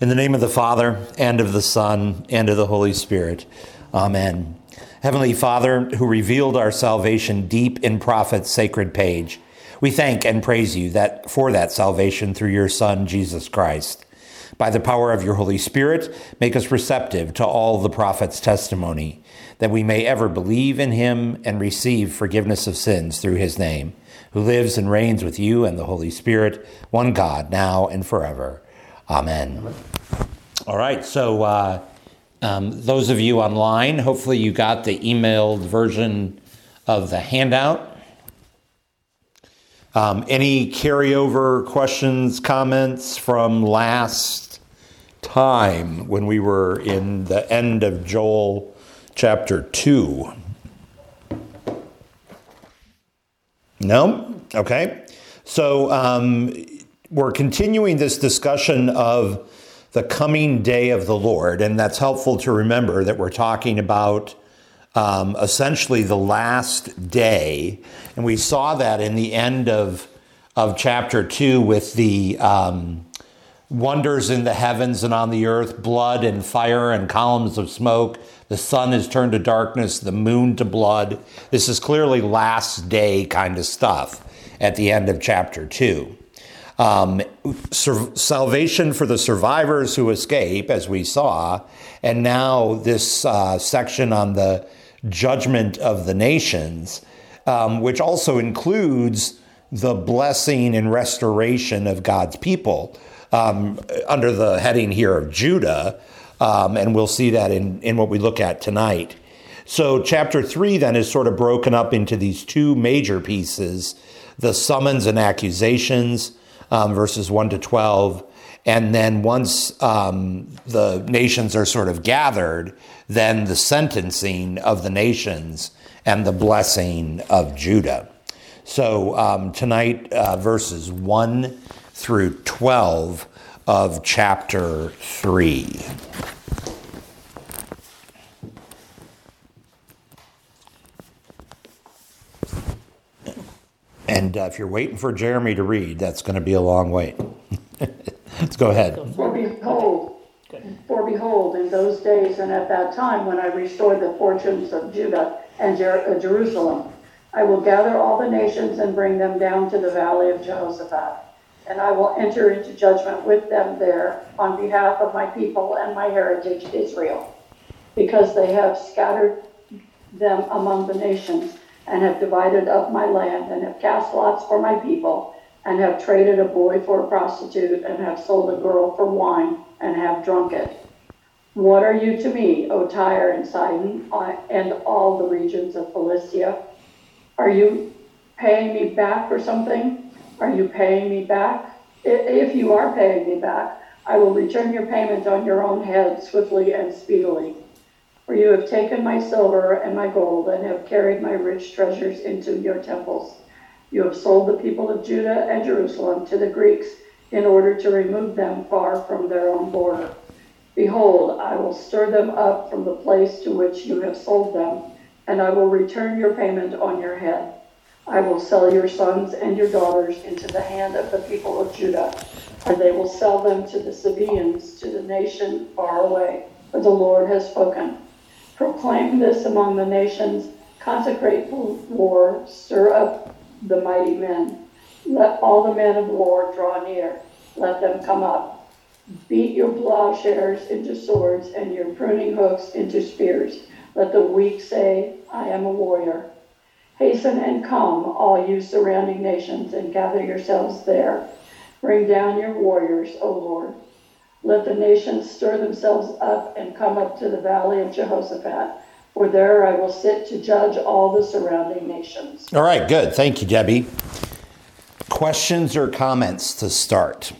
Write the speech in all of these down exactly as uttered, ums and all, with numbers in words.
In the name of the Father, and of the Son, and of the Holy Spirit. Amen. Heavenly Father, who revealed our salvation deep in prophet's sacred page, we thank and praise you that for that salvation through your Son, Jesus Christ. By the power of your Holy Spirit, make us receptive to all the prophet's testimony, that we may ever believe in him and receive forgiveness of sins through his name, who lives and reigns with you and the Holy Spirit, one God, now and forever. Amen. All right, so uh, um, those of you online, hopefully you got the emailed version of the handout. Um, any carryover questions, comments from last time when we were in the end of Joel chapter two? No? Okay. So um, we're continuing this discussion of the coming day of the Lord, and that's helpful to remember that we're talking about um, essentially the last day, and we saw that in the end of of chapter two with the um, wonders in the heavens and on the earth, blood and fire and columns of smoke. The sun is turned to darkness, the moon to blood. This is clearly last day kind of stuff at the end of chapter two. Um, sur- salvation for the survivors who escape, as we saw, and now this uh, section on the judgment of the nations, um, which also includes the blessing and restoration of God's people um, under the heading here of Judah, um, and we'll see that in, in what we look at tonight. So chapter three then is sort of broken up into these two major pieces, the summons and accusations, Um, verses one to twelve, and then once um, the nations are sort of gathered, then the sentencing of the nations and the blessing of Judah. So um, tonight, uh, verses one through twelve of chapter three. And uh, if you're waiting for Jeremy to read, that's going to be a long wait. Let's go ahead. For behold, for behold, in those days and at that time when I restore the fortunes of Judah and Jer- uh, Jerusalem, I will gather all the nations and bring them down to the valley of Jehoshaphat, and I will enter into judgment with them there on behalf of my people and my heritage Israel, because they have scattered them among the nations, and have divided up my land, and have cast lots for my people, and have traded a boy for a prostitute, and have sold a girl for wine, and have drunk it. What are you to me, O Tyre and Sidon, and all the regions of Philistia? Are you paying me back for something? Are you paying me back? If you are paying me back, I will return your payment on your own head swiftly and speedily. For you have taken my silver and my gold, and have carried my rich treasures into your temples. You have sold the people of Judah and Jerusalem to the Greeks in order to remove them far from their own border. Behold, I will stir them up from the place to which you have sold them, and I will return your payment on your head. I will sell your sons and your daughters into the hand of the people of Judah, and they will sell them to the Sabaeans, to the nation far away, for the Lord has spoken. Proclaim this among the nations, consecrate the war, stir up the mighty men. Let all the men of war draw near, let them come up. Beat your plowshares into swords and your pruning hooks into spears. Let the weak say, I am a warrior. Hasten and come, all you surrounding nations, and gather yourselves there. Bring down your warriors, O Lord. Let the nations stir themselves up and come up to the valley of Jehoshaphat, for there I will sit to judge all the surrounding nations. All right, good. Thank you, Debbie. Questions or comments to start?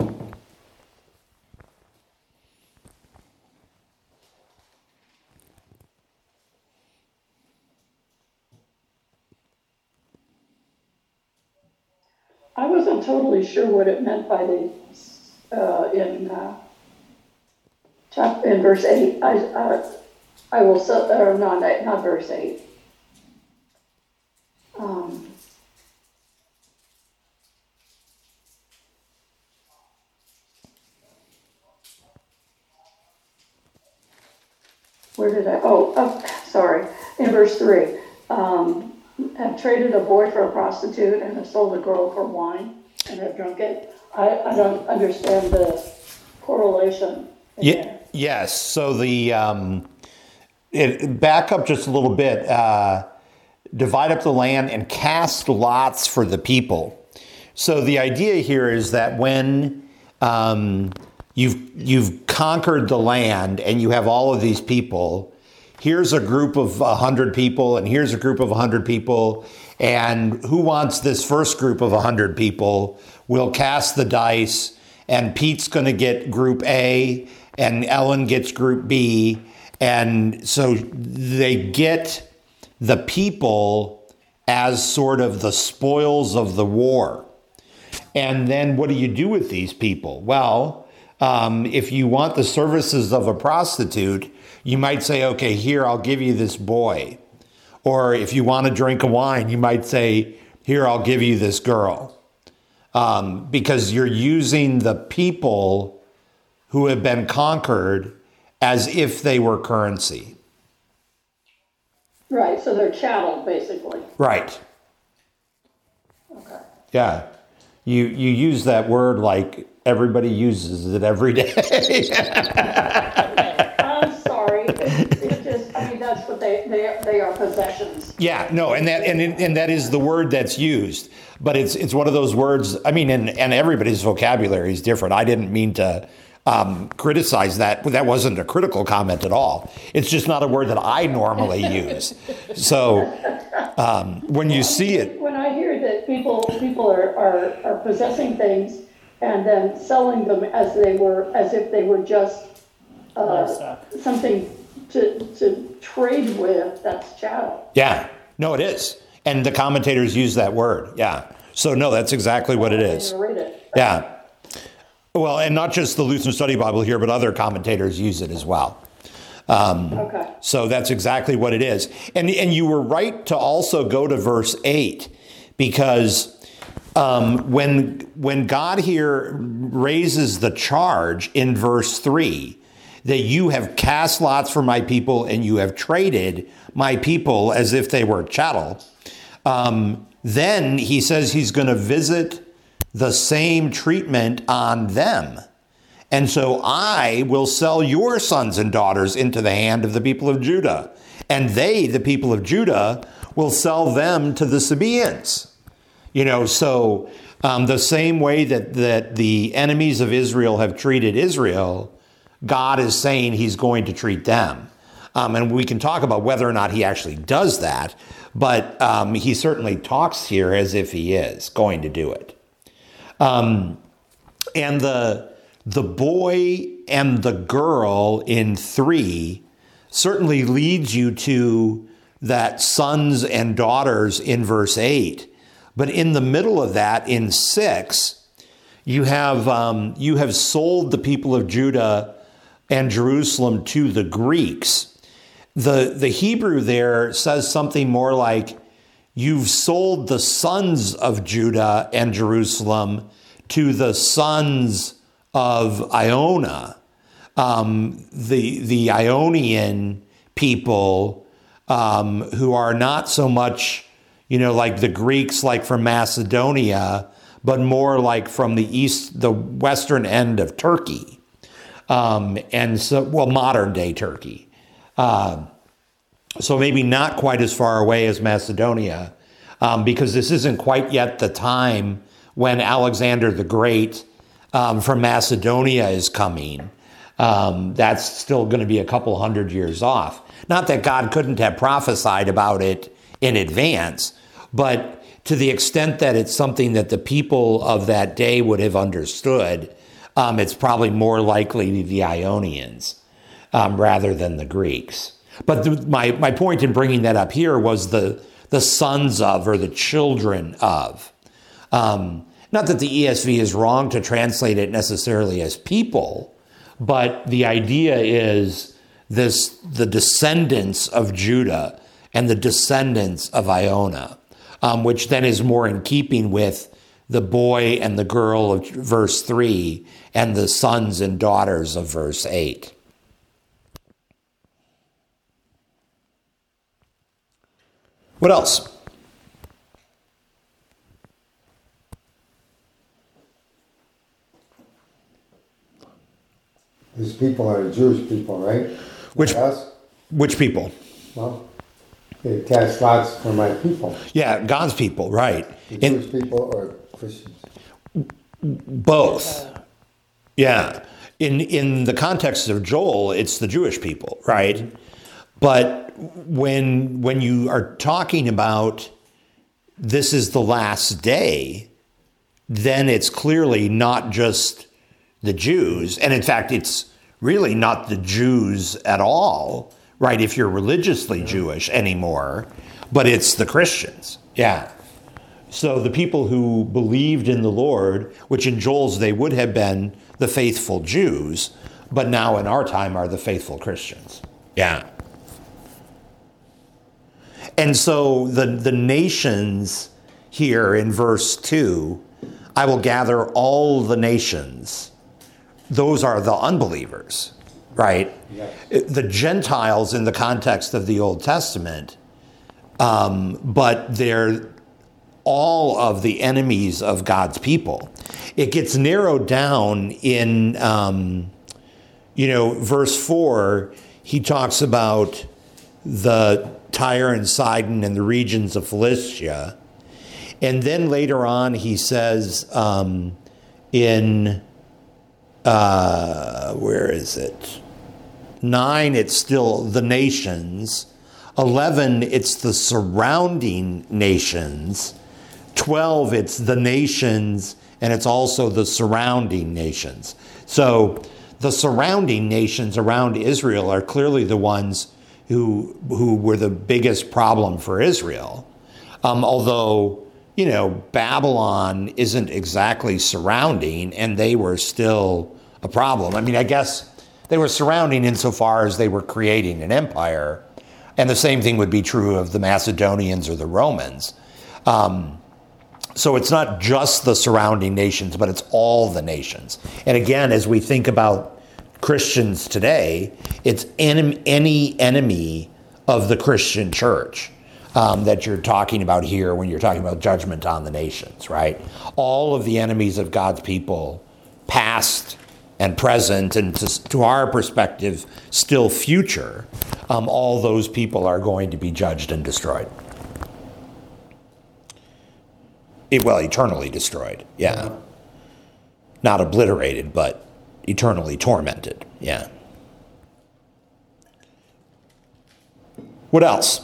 I wasn't totally sure what it meant by the, uh, in uh, chap- in verse eight. I, uh, I will sell, or no, not, not verse eight. Um, where did I, oh, oh, sorry, in verse three, um, have traded a boy for a prostitute and have sold a girl for wine and have drunk it. I, I don't understand the correlation in Ye- there. Yes. So the um, it, back up just a little bit. Uh, divide up the land and cast lots for the people. So the idea here is that when um, you've you've conquered the land and you have all of these people, here's a group of a hundred people and here's a group of a hundred people, and who wants this first group of a hundred people? We'll cast the dice, and Pete's going to get group A, and Ellen gets group B, and so they get the people as sort of the spoils of the war. And then what do you do with these people? Well, um, if you want the services of a prostitute, you might say, okay, here, I'll give you this boy. Or if you want a drink of wine, you might say, here, I'll give you this girl. Um, because you're using the people who have been conquered as if they were currency. Right, so they're chattel, basically. Right. Okay. Yeah. You you use that word like everybody uses it every day. I'm sorry. It's, it's just, I mean, that's what they, they, they are possessions. Yeah, no, and that and and that is the word that's used. But it's it's one of those words, I mean, and, and everybody's vocabulary is different. I didn't mean to um, criticize that. That wasn't a critical comment at all. It's just not a word that I normally use. So um, when you see it. When I hear that people people are, are, are possessing things and then selling them as they were, as if they were just uh, something to, to trade with, that's chattel. Yeah, no, it is. And the commentators use that word. Yeah. So no, that's exactly what it is. Read it. Yeah. Well, and not just the Lutheran Study Bible here, but other commentators use it as well. Um, okay. So that's exactly what it is. And, and you were right to also go to verse eight, because um, when, when God here raises the charge in verse three, that you have cast lots for my people and you have traded my people as if they were chattel, um, then he says he's going to visit the same treatment on them. And so I will sell your sons and daughters into the hand of the people of Judah. And they, the people of Judah, will sell them to the Sabaeans. You know, so um, the same way that, that the enemies of Israel have treated Israel, God is saying he's going to treat them. Um, and we can talk about whether or not he actually does that, but um, he certainly talks here as if he is going to do it. Um, and the the boy and the girl in three certainly leads you to that sons and daughters in verse eight. But in the middle of that, in six, you have um, you have sold the people of Judah and Jerusalem to the Greeks. The, the Hebrew there says something more like, you've sold the sons of Judah and Jerusalem to the sons of Iona. Um, the, the Ionian people um, who are not so much, you know, like the Greeks, like from Macedonia, but more like from the east, the western end of Turkey. Um, and so, well, modern day Turkey. Uh, so maybe not quite as far away as Macedonia, um, because this isn't quite yet the time when Alexander the Great um, from Macedonia is coming. Um, that's still going to be a couple hundred years off. Not that God couldn't have prophesied about it in advance, but to the extent that it's something that the people of that day would have understood, um, it's probably more likely the Ionians um, rather than the Greeks. But the, my, my point in bringing that up here was the, the sons of, or the children of. Um, not that the E S V is wrong to translate it necessarily as people, but the idea is this, the descendants of Judah and the descendants of Iona, um, which then is more in keeping with the boy and the girl of verse three and the sons and daughters of verse eight. What else? These people are the Jewish people, right? Which Like us? Which people? Well, they cast lots for my people. Yeah, God's people, right. The And Jewish people or Christians? both. Yeah. In in the context of Joel, it's the Jewish people, right? But when when you are talking about this is the last day, then it's clearly not just the Jews. And in fact, it's really not the Jews at all, right, if you're religiously Jewish anymore, but it's the Christians. Yeah. So the people who believed in the Lord, which in Joel's they would have been the faithful Jews, but now in our time are the faithful Christians. Yeah. And so the, the nations here in verse two, I will gather all the nations. Those are the unbelievers, right? Yes. The Gentiles in the context of the Old Testament, um, but they're all of the enemies of God's people. It gets narrowed down in, um, you know, verse four, he talks about the Tyre and Sidon and the regions of Philistia. And then later on, he says um, in, uh, where is it? Nine, it's still the nations. Eleven, it's the surrounding nations. Twelve, it's the nations, and it's also the surrounding nations. So the surrounding nations around Israel are clearly the ones who who were the biggest problem for Israel. Um, although, you know, Babylon isn't exactly surrounding, and they were still a problem. I mean, I guess they were surrounding insofar as they were creating an empire, and the same thing would be true of the Macedonians or the Romans. Um, so it's not just the surrounding nations, but it's all the nations. And again, as we think about Christians today, it's en- any enemy of the Christian church um, that you're talking about here when you're talking about judgment on the nations, right? All of the enemies of God's people, past and present, and to, to our perspective, still future, um, all those people are going to be judged and destroyed. It, well, eternally destroyed, yeah. Not obliterated, but eternally tormented, yeah. What else?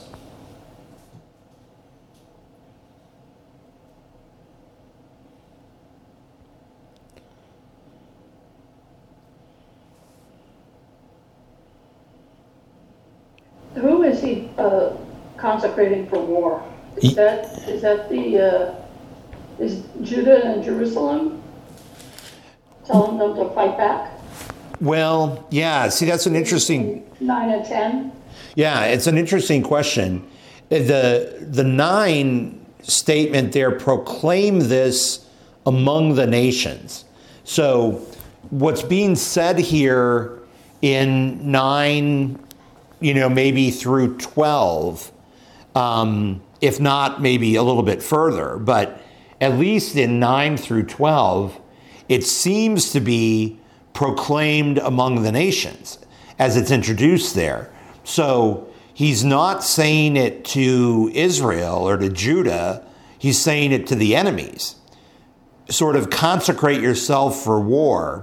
Who is he uh, consecrating for war? Is that is that the uh, is Judah and Jerusalem telling them to fight back? Well, yeah. See, that's an interesting nine and ten. Yeah, it's an interesting question. The the nine statement there, proclaim this among the nations. So what's being said here in nine, you know, maybe through twelve, um, if not maybe a little bit further, but at least in nine through twelve, it seems to be proclaimed among the nations as it's introduced there. So he's not saying it to Israel or to Judah, he's saying it to the enemies. Sort of consecrate yourself for war.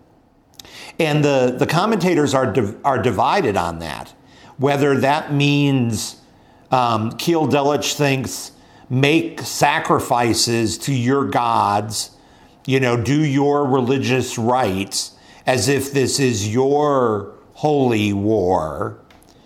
And the, the commentators are, div- are divided on that. Whether that means, um, Keel Delitzsch thinks, make sacrifices to your gods, you know, do your religious rites as if this is your holy war,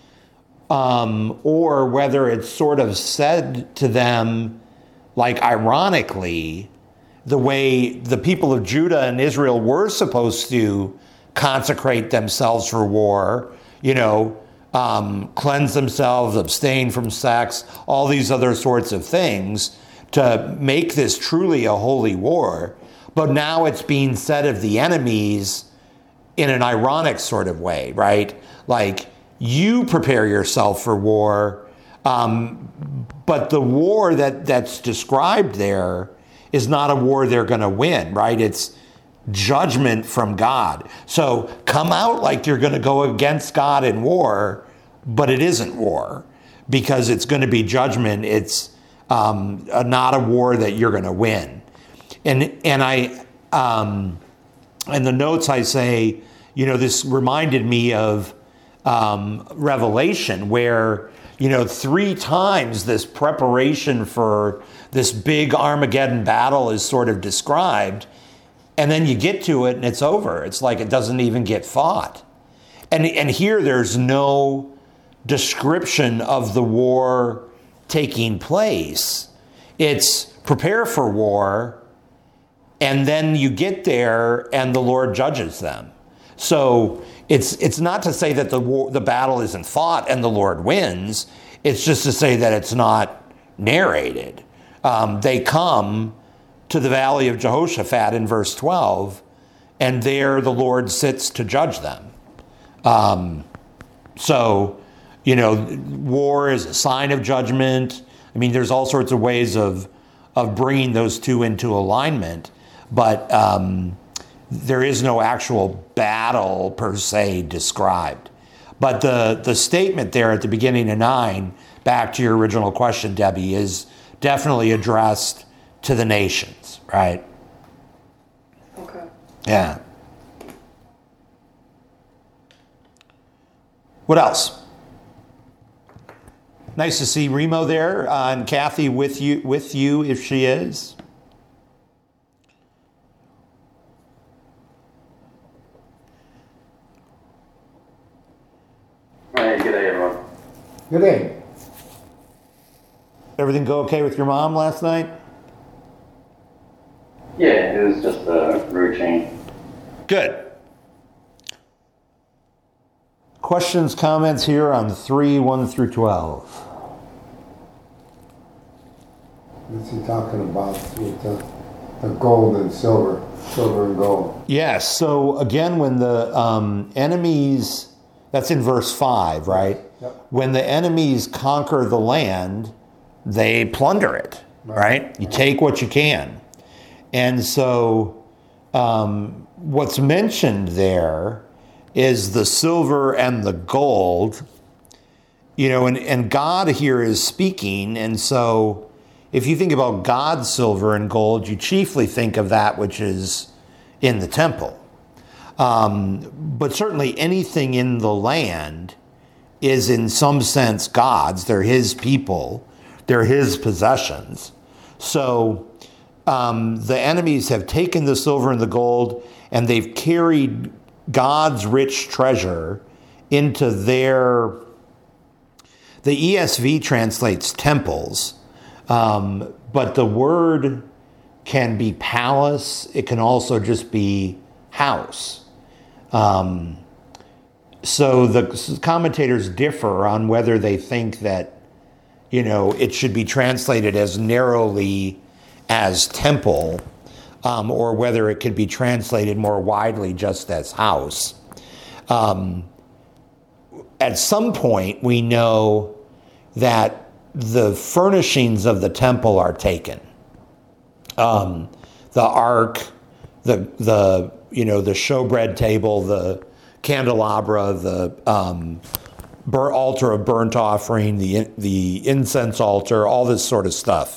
um, or whether it's sort of said to them, like ironically, the way the people of Judah and Israel were supposed to consecrate themselves for war, you know, um, cleanse themselves, abstain from sex, all these other sorts of things to make this truly a holy war. But now it's being said of the enemies in an ironic sort of way, right? Like, you prepare yourself for war, um, but the war that, that's described there is not a war they're going to win, right? It's judgment from God. So come out like you're going to go against God in war, but it isn't war because it's going to be judgment. It's um, a, not a war that you're going to win. And and I um, in the notes I say, you know, this reminded me of um, Revelation, where, you know, three times this preparation for this big Armageddon battle is sort of described. And then you get to it and it's over. It's like it doesn't even get fought. And, and here there's no description of the war taking place. It's prepare for war, and then you get there and the Lord judges them. So it's it's not to say that the war, the battle isn't fought and the Lord wins. It's just to say that it's not narrated. Um, they come to the valley of Jehoshaphat in verse twelve, and there the Lord sits to judge them. Um, so, you know, war is a sign of judgment. I mean, there's all sorts of ways of of bringing those two into alignment, but um, there is no actual battle per se described. But the, the statement there at the beginning of nine, back to your original question, Debbie, is definitely addressed to the nations, right? Okay. Yeah. What else? Nice to see Remo there, uh, and Kathy with you, with you if she is. Hey, good day, everyone. Good day. Everything go okay with your mom last night? Yeah, it was just a routine. Good. Questions, comments here on three, one through twelve. What's he talking about with the, the gold and silver, silver and gold? Yes. So again, when the um, enemies, that's in verse five, right? Yep. When the enemies conquer the land, they plunder it, right? right? You take what you can. And so um, what's mentioned there is the silver and the gold, you know, and, and God here is speaking. And so if you think about God's silver and gold, you chiefly think of that which is in the temple. Um, but certainly anything in the land is in some sense God's. They're his people. They're his possessions. So um, the enemies have taken the silver and the gold, and they've carried God's rich treasure into their, the E S V translates temples, um, but the word can be palace. It can also just be house. Um, so the commentators differ on whether they think that, you know, it should be translated as narrowly as temple, um, or whether it could be translated more widely just as house. Um, at some point, we know that the furnishings of the temple are taken. Um, the ark, the the you know the showbread table, the candelabra, the um, bur- altar of burnt offering, the the incense altar, all this sort of stuff.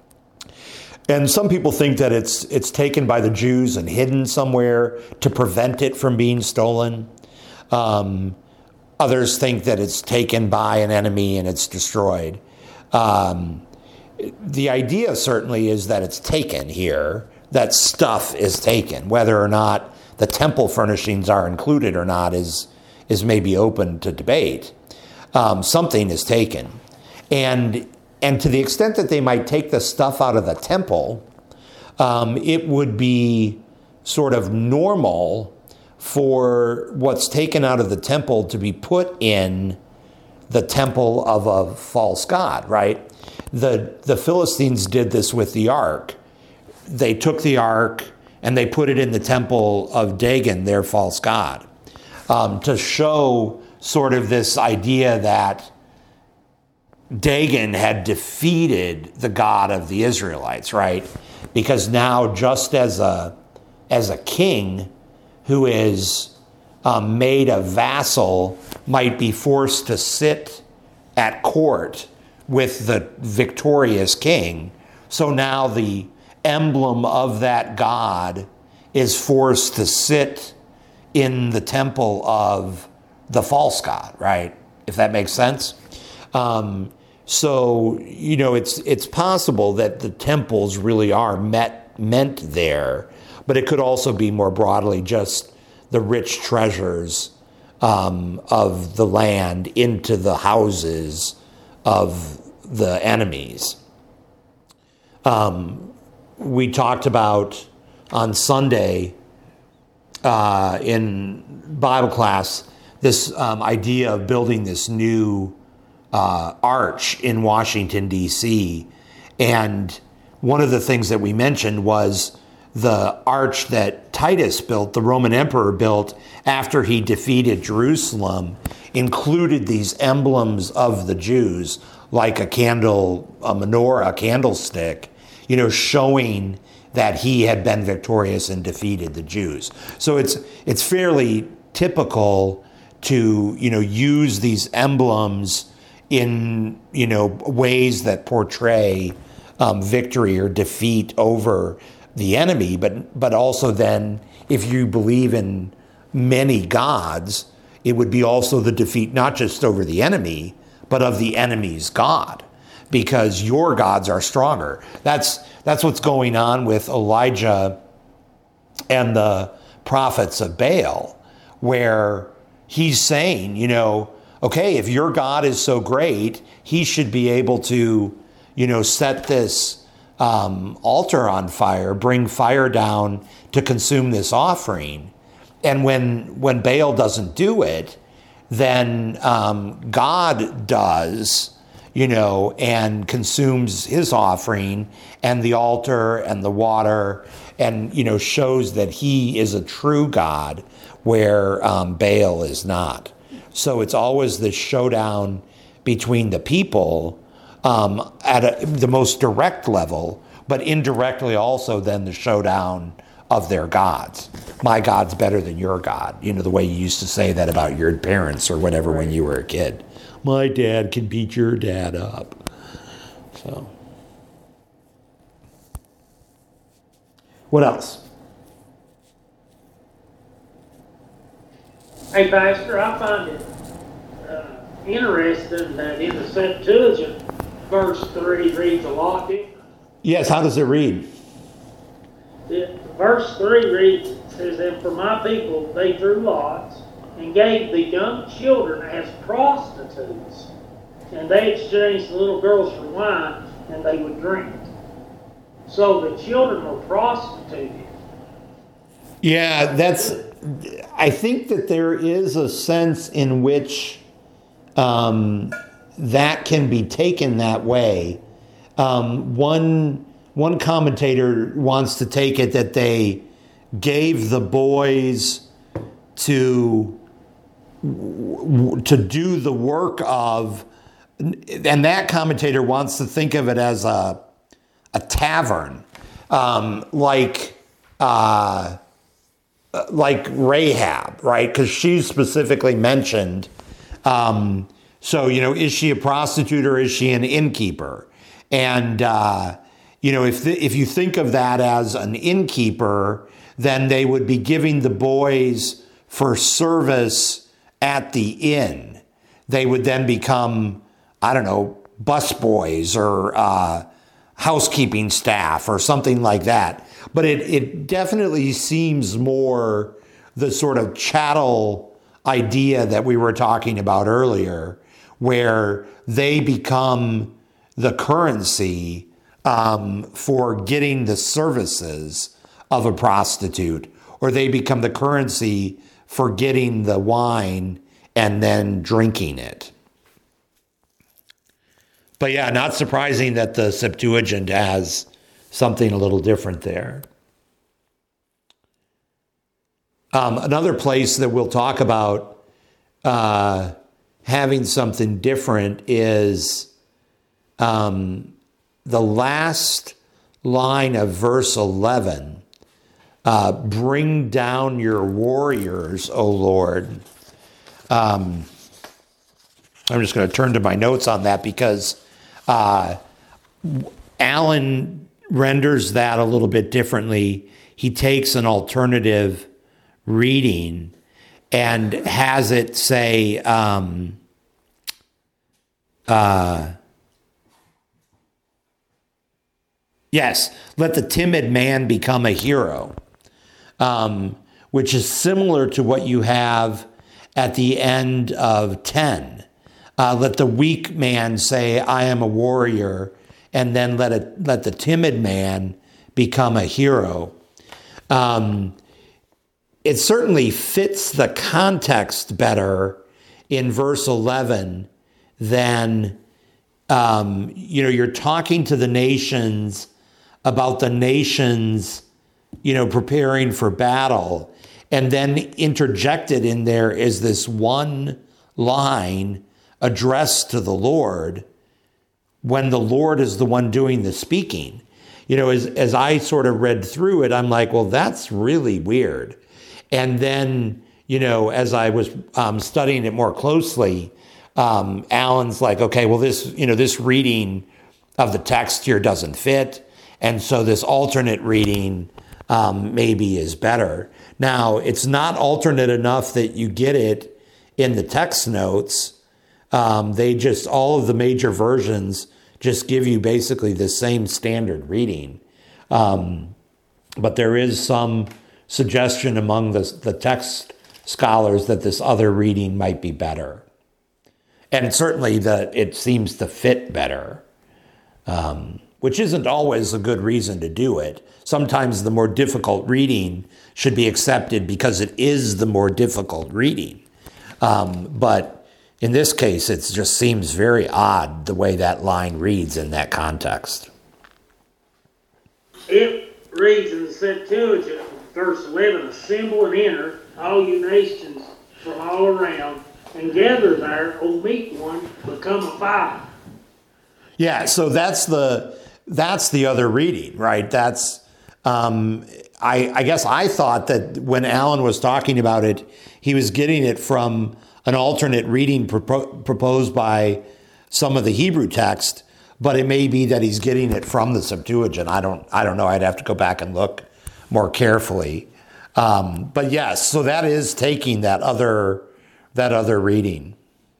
And some people think that it's it's taken by the Jews and hidden somewhere to prevent it from being stolen. Um, others think that it's taken by an enemy and it's destroyed. Um, the idea certainly is that it's taken here, that stuff is taken. Whether or not the temple furnishings are included or not is is maybe open to debate. Um, something is taken. And And to the extent that they might take the stuff out of the temple, um, it would be sort of normal for what's taken out of the temple to be put in the temple of a false god, right? The, the Philistines did this with the ark. They took the ark and they put it in the temple of Dagon, their false god, um, to show sort of this idea that Dagon had defeated the God of the Israelites, right? Because now, just as a as a king who is um, made a vassal might be forced to sit at court with the victorious king, so now the emblem of that God is forced to sit in the temple of the false god, right? If that makes sense. Um, so, you know, it's it's possible that the temples really are met, meant there, but it could also be more broadly just the rich treasures um, of the land into the houses of the enemies. Um, we talked about on Sunday uh, in Bible class this um, idea of building this new uh, arch in Washington, D C. And one of the things that we mentioned was the arch that Titus built, the Roman emperor built after he defeated Jerusalem, included these emblems of the Jews, like a candle, a menorah, a candlestick, you know, showing that he had been victorious and defeated the Jews. So it's it's fairly typical to, you know, use these emblems in, you know, ways that portray um, victory or defeat over the enemy, but but also then, if you believe in many gods, it would be also the defeat not just over the enemy, but of the enemy's God, because your gods are stronger. That's that's what's going on with Elijah and the prophets of Baal, where he's saying, you know, okay, if your God is so great, he should be able to, you know, set this um, altar on fire, bring fire down to consume this offering. And when when Baal doesn't do it, then um, God does, you know, and consumes his offering and the altar and the water, and, you know, shows that he is a true God where um, Baal is not. So it's always this showdown between the people um, at a, the most direct level, but indirectly also then the showdown of their gods. My God's better than your God. You know, the way you used to say that about your parents or whatever when you were a kid. My dad can beat your dad up. So, what else? Hey, Pastor, I find it uh, interesting that in the Septuagint, verse three reads a lot different. Yes, how does it read? The, verse three reads, it says, "And for my people they drew lots, and gave the young children as prostitutes, and they exchanged the little girls for wine, and they would drink." So the children were prostituted. Yeah, that's, I think that there is a sense in which um, that can be taken that way. Um, one, one commentator wants to take it that they gave the boys to to do the work of, and that commentator wants to think of it as a a tavern, um, like uh, like Rahab, right? Because she's specifically mentioned. Um, so, you know, is she a prostitute or is she an innkeeper? And uh, you know, if the, if you think of that as an innkeeper, then they would be giving the boys for service at the inn. They would then become, I don't know, busboys or uh, housekeeping staff or something like that. But it, it definitely seems more the sort of chattel idea that we were talking about earlier, where they become the currency um, for getting the services of a prostitute, or they become the currency for getting the wine and then drinking it. But yeah, not surprising that the Septuagint has something a little different there. Um, another place that we'll talk about uh, having something different is um, the last line of verse eleven, uh, bring down your warriors, O Lord. Um, I'm just going to turn to my notes on that because uh, Alan renders that a little bit differently. He takes an alternative reading and has it say, um, uh, yes, let the timid man become a hero, um, which is similar to what you have at the end of ten. Uh, let the weak man say, I am a warrior, and then let it, let the timid man become a hero. Um, it certainly fits the context better in verse eleven than, um, you know, you're talking to the nations about the nations, you know, preparing for battle. And then interjected in there is this one line addressed to the Lord when the Lord is the one doing the speaking. You know, as, as I sort of read through it, I'm like, well, that's really weird. And then, you know, as I was um, studying it more closely, um, Alan's like, okay, well, this, you know, this reading of the text here doesn't fit. And so this alternate reading um, maybe is better. Now, it's not alternate enough that you get it in the text notes. Um, they just, all of the major versions just give you basically the same standard reading. Um, but there is some suggestion among the, the text scholars that this other reading might be better. And certainly that it seems to fit better, um, which isn't always a good reason to do it. Sometimes the more difficult reading should be accepted because it is the more difficult reading. Um, but in this case, it just seems very odd the way that line reads in that context. It reads in the Septuagint, verse eleven, assemble and enter, all you nations from all around, and gather there, O meek one, become a fire. Yeah, so that's the that's the other reading, right? That's um, I, I guess I thought that when Alan was talking about it, he was getting it from an alternate reading propo- proposed by some of the Hebrew text, but it may be that he's getting it from the Septuagint. I don't I don't know. I'd have to go back and look more carefully. Um, but yes, so that is taking that other that other reading.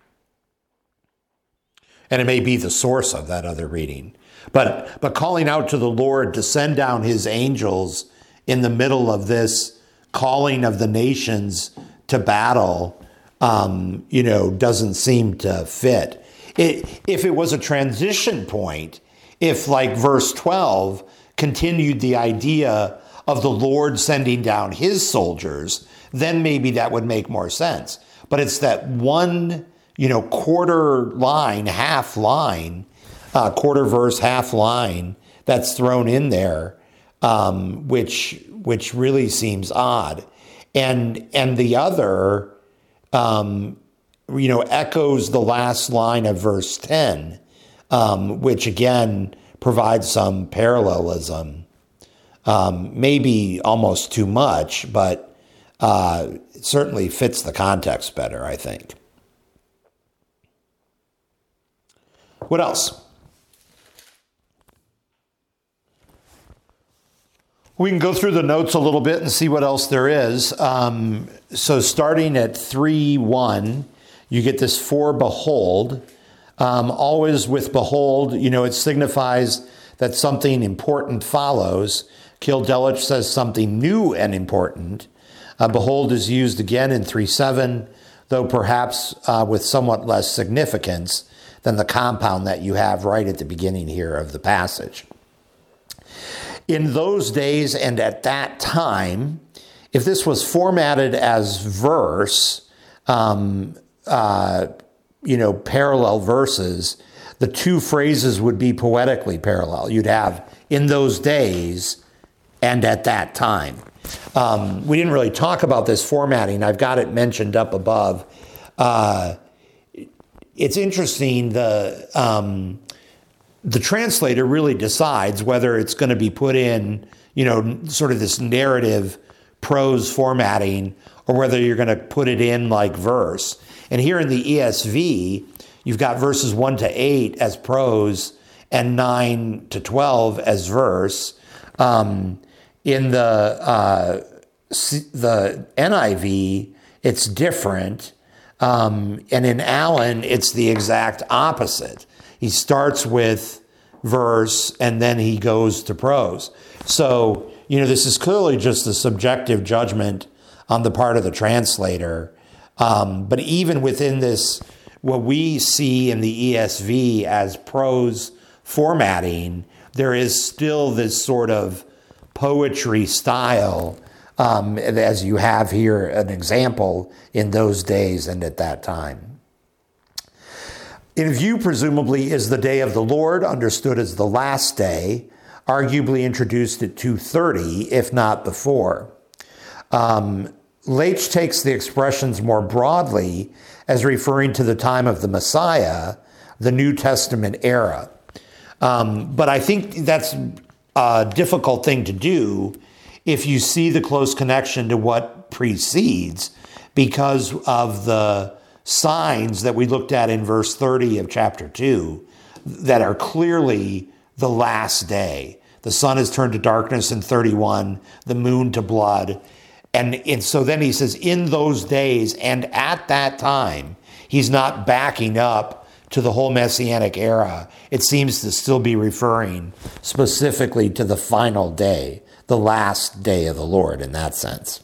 And it may be the source of that other reading. But but calling out to the Lord to send down his angels in the middle of this calling of the nations to battle, um, you know, doesn't seem to fit. It, if it was a transition point, if like verse twelve continued the idea of the Lord sending down his soldiers, then maybe that would make more sense. But it's that one, you know, quarter line, half line, uh, quarter verse, half line that's thrown in there, um, which which really seems odd. And and the other, um, you know, echoes the last line of verse ten, um, which again provides some parallelism. Um, maybe almost too much, but uh, it certainly fits the context better, I think. What else? We can go through the notes a little bit and see what else there is. Um, so starting at three one, you get this for behold. Um, always with behold, you know, it signifies that something important follows. Kildelich says something new and important. Uh, behold is used again in three seven, though perhaps uh, with somewhat less significance than the compound that you have right at the beginning here of the passage. In those days and at that time, if this was formatted as verse, um, uh, you know, parallel verses, the two phrases would be poetically parallel. You'd have in those days and at that time. Um, we didn't really talk about this formatting. I've got it mentioned up above. Uh, it's interesting, the um, the translator really decides whether it's going to be put in, you know, sort of this narrative prose formatting, or whether you're going to put it in like verse. And here in the E S V, you've got verses one to eight as prose and nine to twelve as verse. Um, in the uh, the N I V, it's different. Um, and in Allen, it's the exact opposite. He starts with verse and then he goes to prose. So, you know, this is clearly just a subjective judgment on the part of the translator. Um, but even within this, what we see in the E S V as prose formatting, there is still this sort of poetry style, um, as you have here an example in those days and at that time. In view, presumably, is the day of the Lord, understood as the last day, arguably introduced at two thirty, if not before. Um, Leitch takes the expressions more broadly as referring to the time of the Messiah, the New Testament era. Um, but I think that's a difficult thing to do if you see the close connection to what precedes, because of the signs that we looked at in verse thirty of chapter two that are clearly the last day. The sun has turned to darkness in thirty-one, the moon to blood. And, and so then he says, in those days and at that time, he's not backing up to the whole Messianic era. It seems to still be referring specifically to the final day, the last day of the Lord in that sense.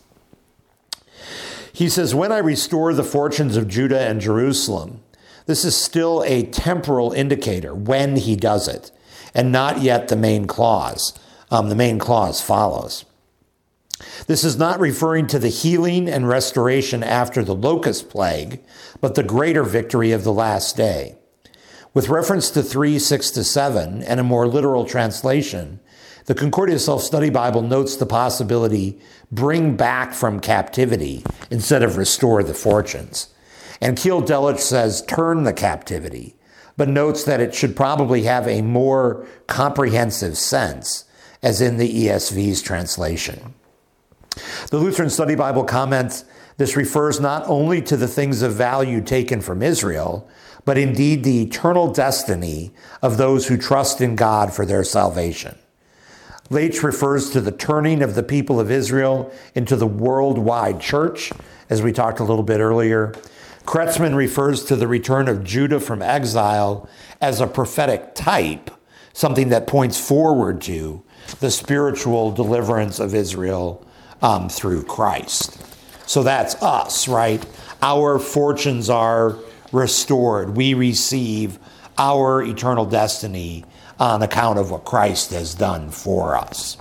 He says, when I restore the fortunes of Judah and Jerusalem, this is still a temporal indicator when he does it, and not yet the main clause. Um, the main clause follows. This is not referring to the healing and restoration after the locust plague, but the greater victory of the last day. With reference to three, six to seven, and a more literal translation, the Concordia Self-Study Bible notes the possibility, bring back from captivity, instead of restore the fortunes. And Keel Delitzsch says, turn the captivity, but notes that it should probably have a more comprehensive sense, as in the E S V's translation. The Lutheran Study Bible comments, this refers not only to the things of value taken from Israel, but indeed the eternal destiny of those who trust in God for their salvation. Leitch refers to the turning of the people of Israel into the worldwide church, as we talked a little bit earlier. Kretzmann refers to the return of Judah from exile as a prophetic type, something that points forward to the spiritual deliverance of Israel um, through Christ. So that's us, right? Our fortunes are restored. We receive our eternal destiny on account of what Christ has done for us.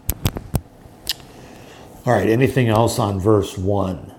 All right, anything else on verse one?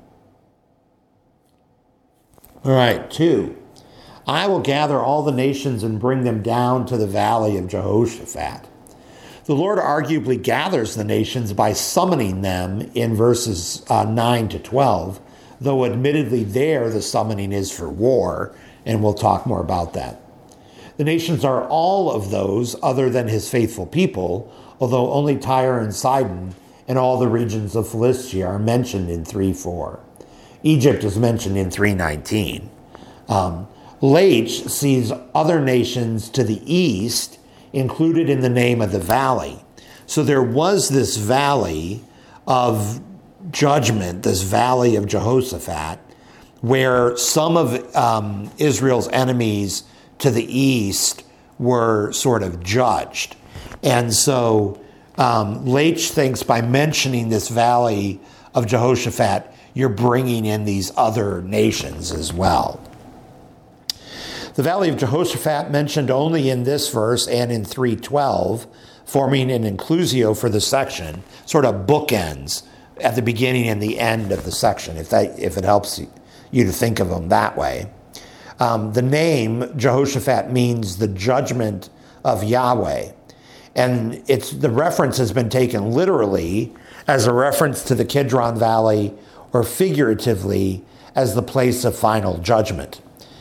All right, two. I will gather all the nations and bring them down to the valley of Jehoshaphat. The Lord arguably gathers the nations by summoning them in verses uh, nine to twelve, though admittedly there the summoning is for war, and we'll talk more about that. The nations are all of those other than his faithful people, although only Tyre and Sidon and all the regions of Philistia are mentioned in three four. Egypt is mentioned in three nineteen. Um, Leitch sees other nations to the east included in the name of the valley. So there was this valley of judgment, this valley of Jehoshaphat, where some of um, Israel's enemies to the east were sort of judged. And so um, Leitch thinks by mentioning this valley of Jehoshaphat, you're bringing in these other nations as well. The valley of Jehoshaphat mentioned only in this verse and in three twelve, forming an inclusio for the section, sort of bookends at the beginning and the end of the section, if that if it helps you to think of them that way. Um, the name Jehoshaphat means the judgment of Yahweh. And it's the reference has been taken literally as a reference to the Kidron Valley, or figuratively as the place of final judgment.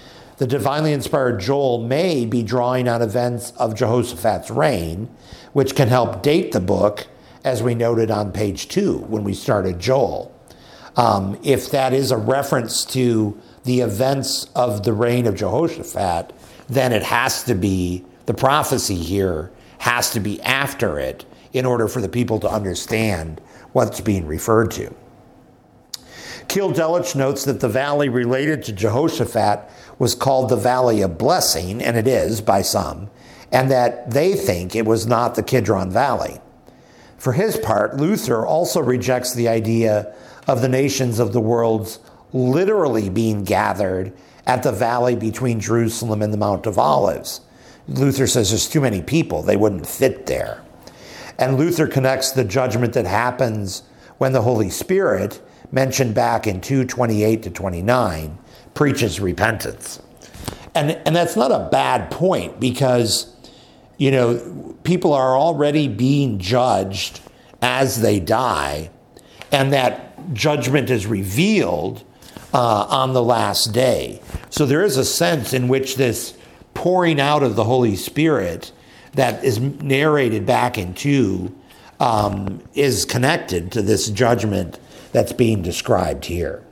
The divinely inspired Joel may be drawing on events of Jehoshaphat's reign, which can help date the book, as we noted on page two when we started Joel. Um, if that is a reference to the events of the reign of Jehoshaphat, then it has to be, the prophecy here has to be after it in order for the people to understand what's being referred to. Keil Delich notes that the valley related to Jehoshaphat was called the Valley of Blessing, and it is by some, and that they think it was not the Kidron Valley. For his part, Luther also rejects the idea of the nations of the world literally being gathered at the valley between Jerusalem and the Mount of Olives. Luther says there's too many people, they wouldn't fit there. And Luther connects the judgment that happens when the Holy Spirit, mentioned back in two twenty-eight to twenty-nine, preaches repentance. And, and that's not a bad point because, you know, people are already being judged as they die, and that judgment is revealed uh, on the last day. So there is a sense in which this pouring out of the Holy Spirit that is narrated back in two um, is connected to this judgment that's being described here.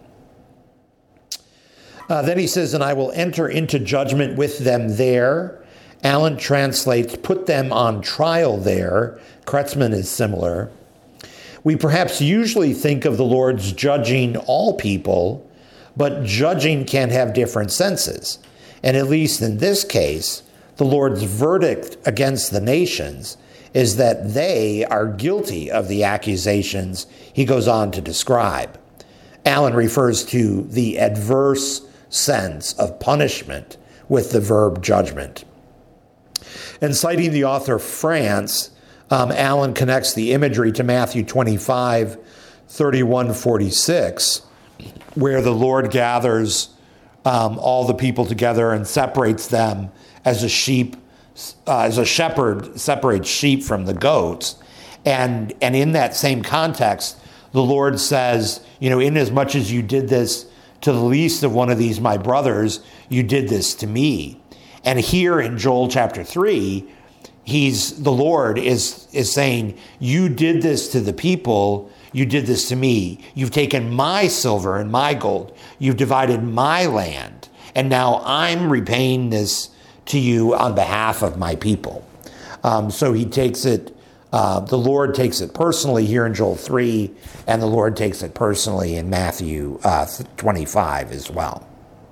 Uh, then he says, and I will enter into judgment with them there. Allen translates, put them on trial there. Kretzmann is similar. We perhaps usually think of the Lord's judging all people, but judging can have different senses. And at least in this case, the Lord's verdict against the nations is that they are guilty of the accusations he goes on to describe. Allen refers to the adverse sense of punishment with the verb judgment. And citing the author France, um, Allen connects the imagery to Matthew twenty-five, thirty-one, forty-six, where the Lord gathers um, all the people together and separates them as a sheep, uh, as a shepherd separates sheep from the goats. And, and in that same context, the Lord says, you know, inasmuch as you did this to the least of one of these my brothers, you did this to me. And here in Joel chapter three, he's the Lord is is saying, you did this to the people, you did this to me. You've taken my silver and my gold, you've divided my land, and now I'm repaying this to you on behalf of my people. Um, so he takes it, uh, the Lord takes it personally here in Joel three, and the Lord takes it personally in Matthew uh, twenty-five as well.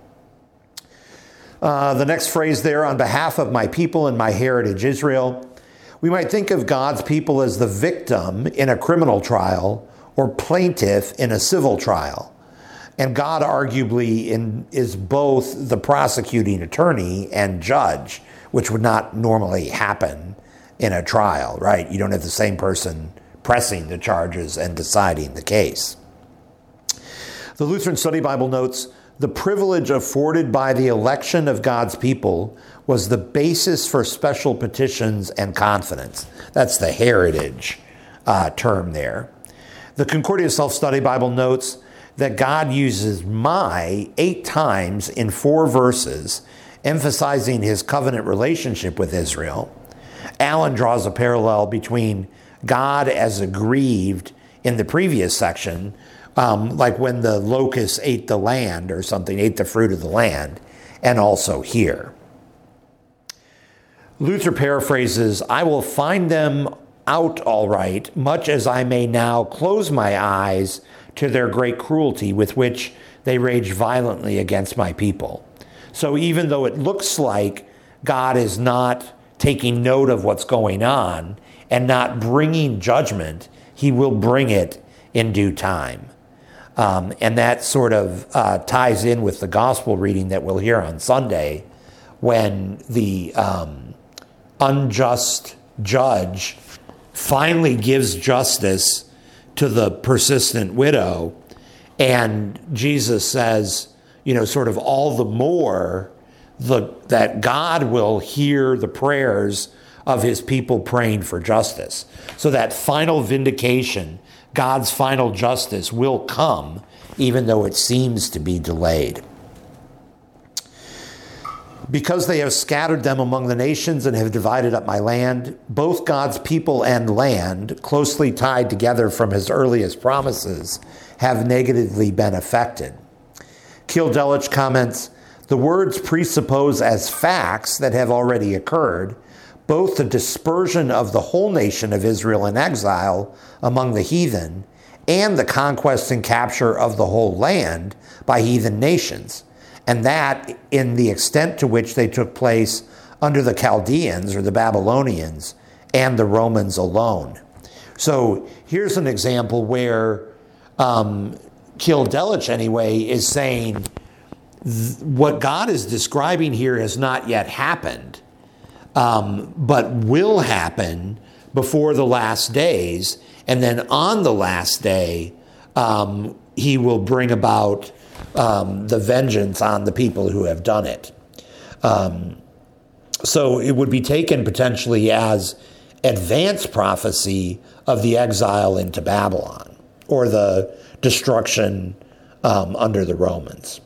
Uh, the next phrase there, on behalf of my people and my heritage Israel, we might think of God's people as the victim in a criminal trial or plaintiff in a civil trial. And God arguably in, is both the prosecuting attorney and judge, which would not normally happen in a trial, right? You don't have the same person pressing the charges and deciding the case. The Lutheran Study Bible notes, the privilege afforded by the election of God's people was the basis for special petitions and confidence. That's the heritage uh, term there. The Concordia Self-Study Bible notes that God uses my eight times in four verses, emphasizing his covenant relationship with Israel. Allen draws a parallel between God as aggrieved in the previous section, um, like when the locusts ate the land or something, ate the fruit of the land, and also here. Luther paraphrases, I will find them out all right, much as I may now close my eyes to their great cruelty with which they rage violently against my people. So even though it looks like God is not taking note of what's going on and not bringing judgment, he will bring it in due time. Um, and that sort of uh, ties in with the gospel reading that we'll hear on Sunday, when the um, unjust judge finally gives justice to the persistent widow. And Jesus says, you know, sort of all the more the, that God will hear the prayers of his people praying for justice. So that final vindication, God's final justice, will come, even though it seems to be delayed. Because they have scattered them among the nations and have divided up my land, both God's people and land, closely tied together from his earliest promises, have negatively been affected. Kildelich comments, the words presuppose as facts that have already occurred both the dispersion of the whole nation of Israel in exile among the heathen and the conquest and capture of the whole land by heathen nations, and that in the extent to which they took place under the Chaldeans or the Babylonians and the Romans alone. So here's an example where um, Kildelich, anyway, is saying th- what God is describing here has not yet happened, um, but will happen before the last days. And then on the last day, um, he will bring about um, the vengeance on the people who have done it. Um, so it would be taken potentially as advanced prophecy of the exile into Babylon or the destruction um, under the Romans.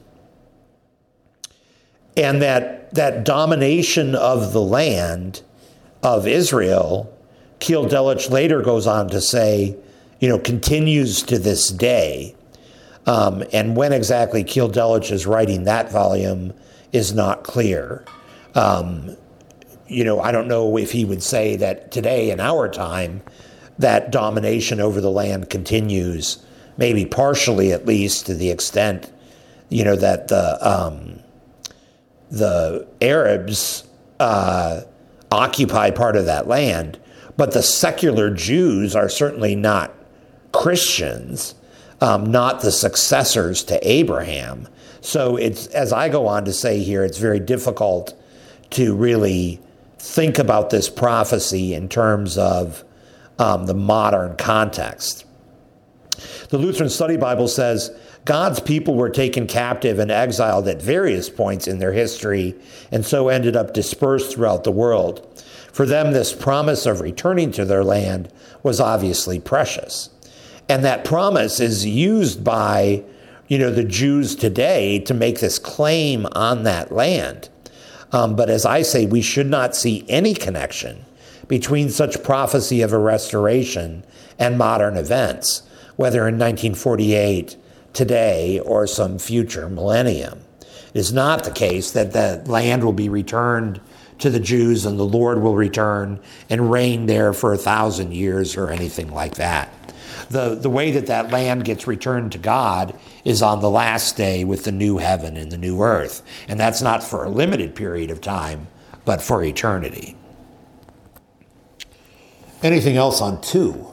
And that, that domination of the land of Israel, Kildelich later goes on to say, you know, continues to this day. Um, and when exactly Kildelich is writing that volume is not clear. Um, you know, I don't know if he would say that today in our time, that domination over the land continues, maybe partially at least, to the extent, you know, that the um, the Arabs uh, occupy part of that land, but the secular Jews are certainly not Christians, um, not the successors to Abraham. So it's, as I go on to say here, it's very difficult to really think about this prophecy in terms of um, the modern context. The Lutheran Study Bible says, God's people were taken captive and exiled at various points in their history, and so ended up dispersed throughout the world. For them, this promise of returning to their land was obviously precious. And that promise is used by, you know, the Jews today to make this claim on that land. Um, but as I say, we should not see any connection between such prophecy of a restoration and modern events, whether in nineteen forty-eight, today, or some future millennium. It is not the case that the land will be returned to the Jews and the Lord will return and reign there for a thousand years or anything like that. The, the way that that land gets returned to God is on the last day with the new heaven and the new earth. And that's not for a limited period of time, but for eternity. Anything else on two?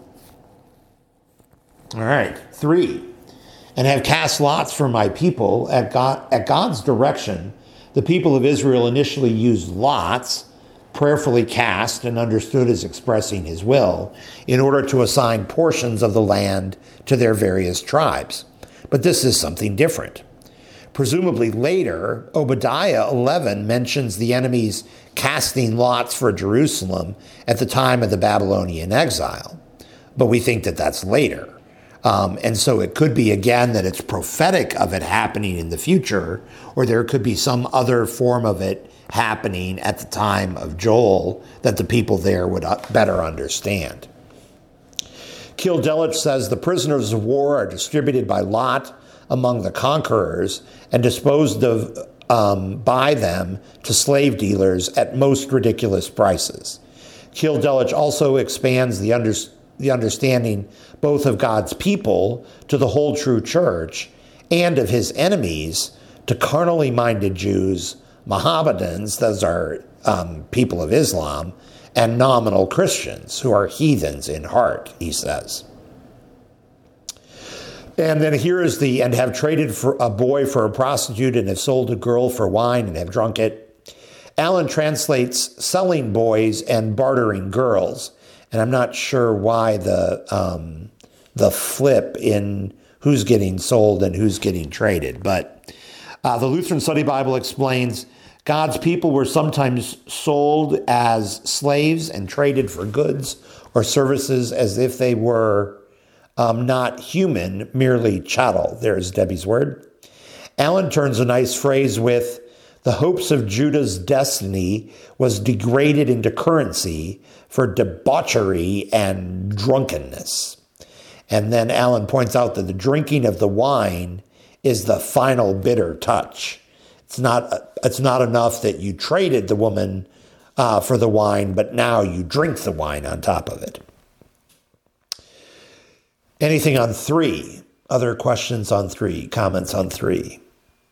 All right, three. And have cast lots for my people. At God, at God's direction, the people of Israel initially used lots, prayerfully cast and understood as expressing his will, in order to assign portions of the land to their various tribes. But this is something different. Presumably later, Obadiah eleven mentions the enemies casting lots for Jerusalem at the time of the Babylonian exile. But we think that that's later. Um, and so it could be, again, that it's prophetic of it happening in the future, or there could be some other form of it happening at the time of Joel that the people there would better understand. Kildelich says the prisoners of war are distributed by lot among the conquerors and disposed of um, by them to slave dealers at most ridiculous prices. Kildelich also expands the under, the understanding both of God's people to the whole true church and of his enemies to carnally minded Jews, Mohammedans, those are um, people of Islam, and nominal Christians who are heathens in heart, he says. And then here is the, and have traded for a boy for a prostitute and have sold a girl for wine and have drunk it. Allen translates selling boys and bartering girls. And I'm not sure why the um, the flip in who's getting sold and who's getting traded. But uh, the Lutheran Study Bible explains God's people were sometimes sold as slaves and traded for goods or services as if they were um, not human, merely chattel. There's Debbie's word. Allen turns a nice phrase with, The hopes of Judah's destiny was degraded into currency for debauchery and drunkenness. And then Alan points out that the drinking of the wine is the final bitter touch. It's not, it's not enough that you traded the woman uh, for the wine, but now you drink the wine on top of it. Anything on three? Other questions on three? Comments on three?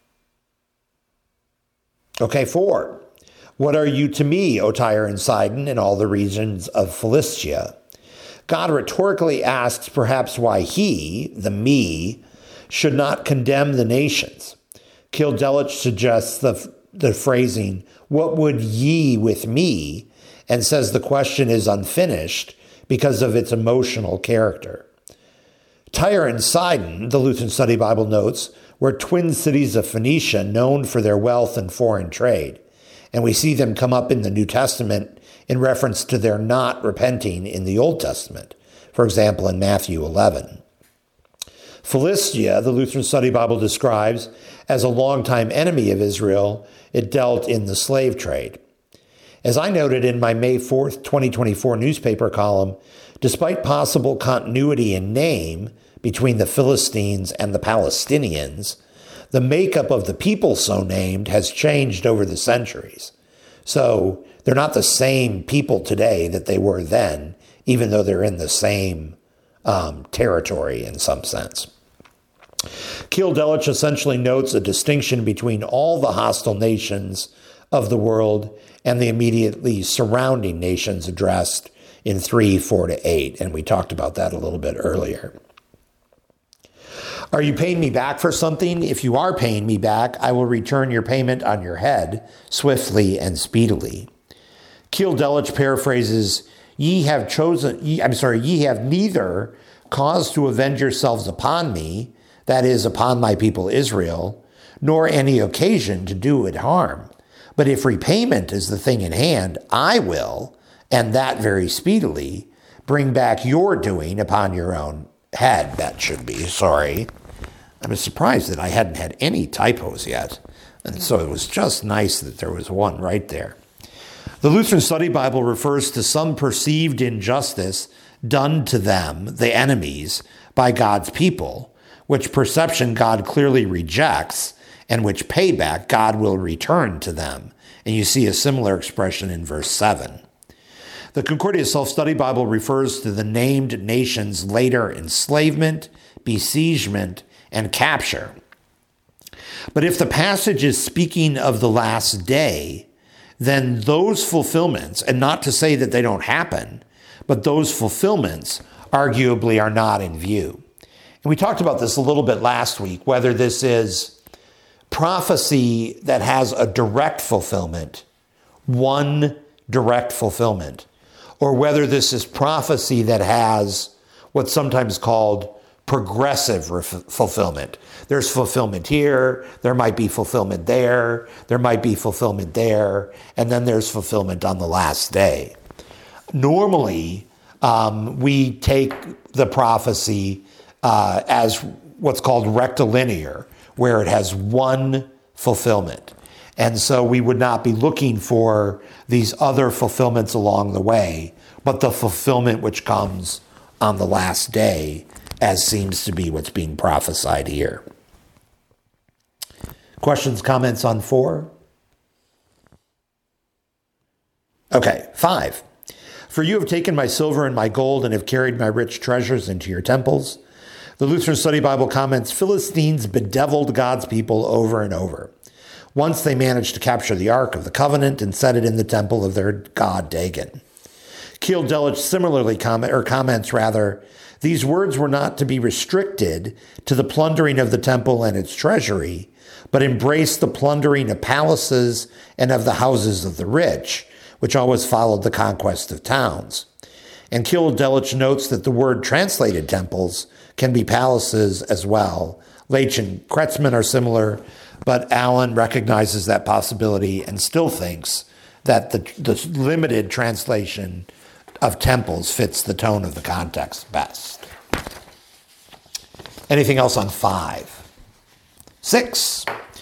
Okay, four. What are you to me, O Tyre and Sidon, and all the regions of Philistia? God rhetorically asks perhaps why he, the me, should not condemn the nations. Kildelich suggests the, the phrasing, what would ye with me? And says the question is unfinished because of its emotional character. Tyre and Sidon, the Lutheran Study Bible notes, were twin cities of Phoenicia known for their wealth and foreign trade. And we see them come up in the New Testament in reference to their not repenting in the Old Testament. For example, in Matthew eleven. Philistia, the Lutheran Study Bible describes as a longtime enemy of Israel. It dealt in the slave trade. As I noted in my May fourth, twenty twenty-four newspaper column, despite possible continuity in name between the Philistines and the Palestinians, the makeup of the people so named has changed over the centuries. So they're not the same people today that they were then, even though they're in the same um, territory in some sense. Kildelich essentially notes a distinction between all the hostile nations of the world and the immediately surrounding nations addressed in three, four to eight, and we talked about that a little bit earlier. Are you paying me back for something? If you are paying me back, I will return your payment on your head swiftly and speedily. Kildelich paraphrases, ye have chosen, ye, I'm sorry, ye have neither cause to avenge yourselves upon me, that is, upon my people Israel, nor any occasion to do it harm. But if repayment is the thing in hand, I will, and that very speedily, bring back your doing upon your own head. That should be, sorry. I was surprised that I hadn't had any typos yet. And so it was just nice that there was one right there. The Lutheran Study Bible refers to some perceived injustice done to them, the enemies, by God's people, which perception God clearly rejects, and which payback God will return to them. And you see a similar expression in verse seven. The Concordia Self-Study Bible refers to the named nations' later enslavement, besiegement, and capture. But if the passage is speaking of the last day, then those fulfillments, and not to say that they don't happen, but those fulfillments arguably are not in view. And we talked about this a little bit last week, whether this is prophecy that has a direct fulfillment, one direct fulfillment, or whether this is prophecy that has what's sometimes called progressive ref- fulfillment. There's fulfillment here, there might be fulfillment there, there might be fulfillment there, and then there's fulfillment on the last day. Normally, um, we take the prophecy uh, as what's called rectilinear, where it has one fulfillment. And so we would not be looking for these other fulfillments along the way, but the fulfillment which comes on the last day, as seems to be what's being prophesied here. Questions, comments on four? Okay, five. For you have taken my silver and my gold and have carried my rich treasures into your temples. The Lutheran Study Bible comments, Philistines bedeviled God's people over and over. Once they managed to capture the Ark of the Covenant and set it in the temple of their god Dagon. Kildelich similarly comment, or comments rather, these words were not to be restricted to the plundering of the temple and its treasury, but embraced the plundering of palaces and of the houses of the rich, which always followed the conquest of towns. And Kildelich notes that the word translated temples can be palaces as well. Leitch and Kretzmann are similar, but Allen recognizes that possibility and still thinks that the, the limited translation of temples fits the tone of the context best. Anything else on five? Six.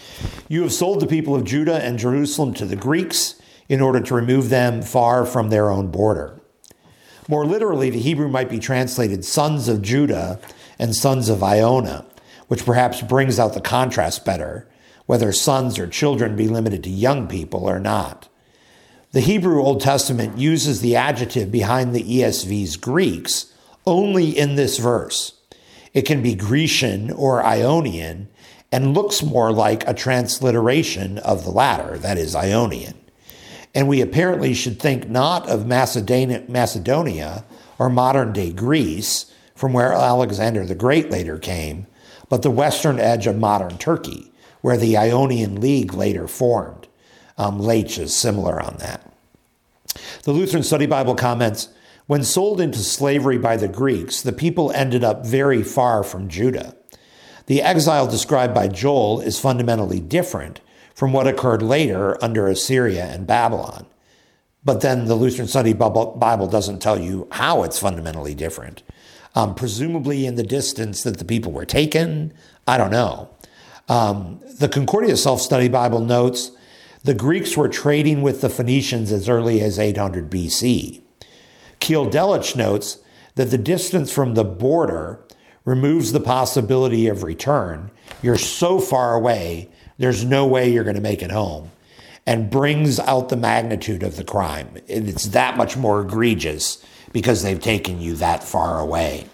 You have sold the people of Judah and Jerusalem to the Greeks in order to remove them far from their own border. More literally, the Hebrew might be translated sons of Judah and sons of Iona, which perhaps brings out the contrast better, whether sons or children be limited to young people or not. The Hebrew Old Testament uses the adjective behind the E S V's Greeks only in this verse. It can be Grecian or Ionian and looks more like a transliteration of the latter, that is, Ionian. And we apparently should think not of Macedonia, Macedonia or modern-day Greece, from where Alexander the Great later came, but the western edge of modern Turkey, where the Ionian League later formed. Um, Leitch is similar on that. The Lutheran Study Bible comments, when sold into slavery by the Greeks, the people ended up very far from Judah. The exile described by Joel is fundamentally different from what occurred later under Assyria and Babylon. But then the Lutheran Study Bible doesn't tell you how it's fundamentally different. Um, presumably in the distance that the people were taken, I don't know. Um, the Concordia Self-Study Bible notes, the Greeks were trading with the Phoenicians as early as eight hundred B C. Kiel Delitzsch notes that the distance from the border removes the possibility of return. You're so far away, there's no way you're going to make it home, and brings out the magnitude of the crime. It's that much more egregious because they've taken you that far away.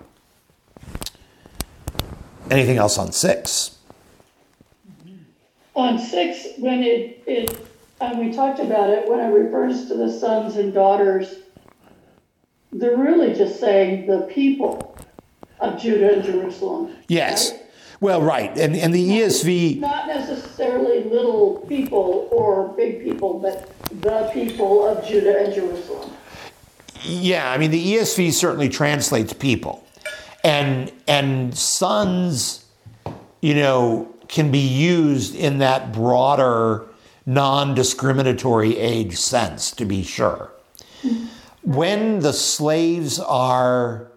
Anything else on six? On six, when it, it and we talked about it, when it refers to the sons and daughters, they're really just saying the people of Judah and Jerusalem. Yes. Right? Well, right. And, and the E S V... Not necessarily little people or big people, but the people of Judah and Jerusalem. Yeah, I mean, the E S V certainly translates people. And, and sons, you know, can be used in that broader, non-discriminatory age sense, to be sure. When the slaves are,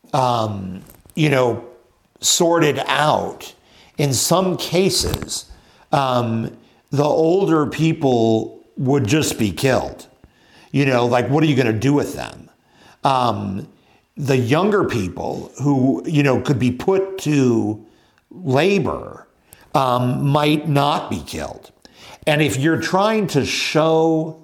um, you know, sorted out, in some cases, um, the older people would just be killed. You know, like, what are you going to do with them? Um, the younger people who, you know, could be put to labor um, might not be killed. And if you're trying to show,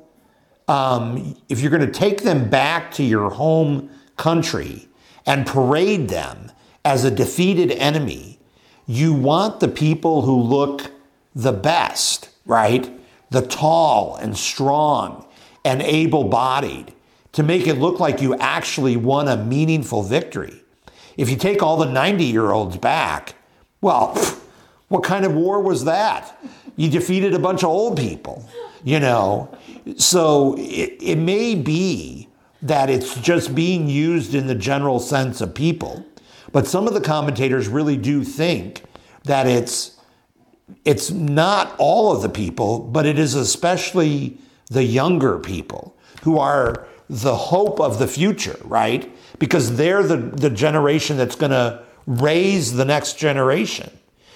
um, if you're going to take them back to your home country and parade them as a defeated enemy, you want the people who look the best, right? The tall and strong and able-bodied, to make it look like you actually won a meaningful victory. If you take all the ninety-year-olds back, well, pff, what kind of war was that? You defeated a bunch of old people, you know? So it, it may be that it's just being used in the general sense of people, but some of the commentators really do think that it's it's not all of the people, but it is especially the younger people who are the hope of the future, right? Because they're the, the generation that's going to raise the next generation.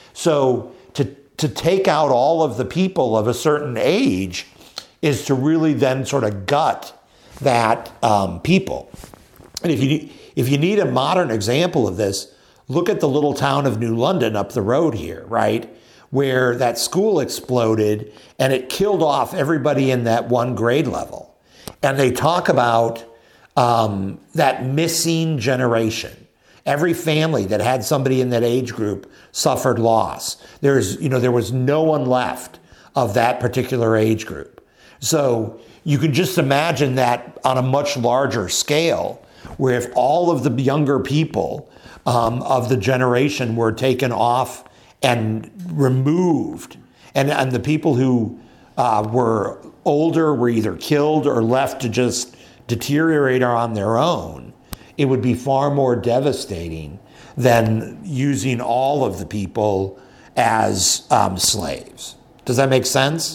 So to, to take out all of the people of a certain age is to really then sort of gut that um, people. And if you, if you need a modern example of this, look at the little town of New London up the road here, right? Where that school exploded and it killed off everybody in that one grade level. And they talk about um, that missing generation. Every family that had somebody in that age group suffered loss. There's, you know, there was no one left of that particular age group. So you can just imagine that on a much larger scale, where if all of the younger people um, of the generation were taken off and removed, and, and the people who uh, were older were either killed or left to just deteriorate on their own, it would be far more devastating than using all of the people as um, slaves. Does that make sense?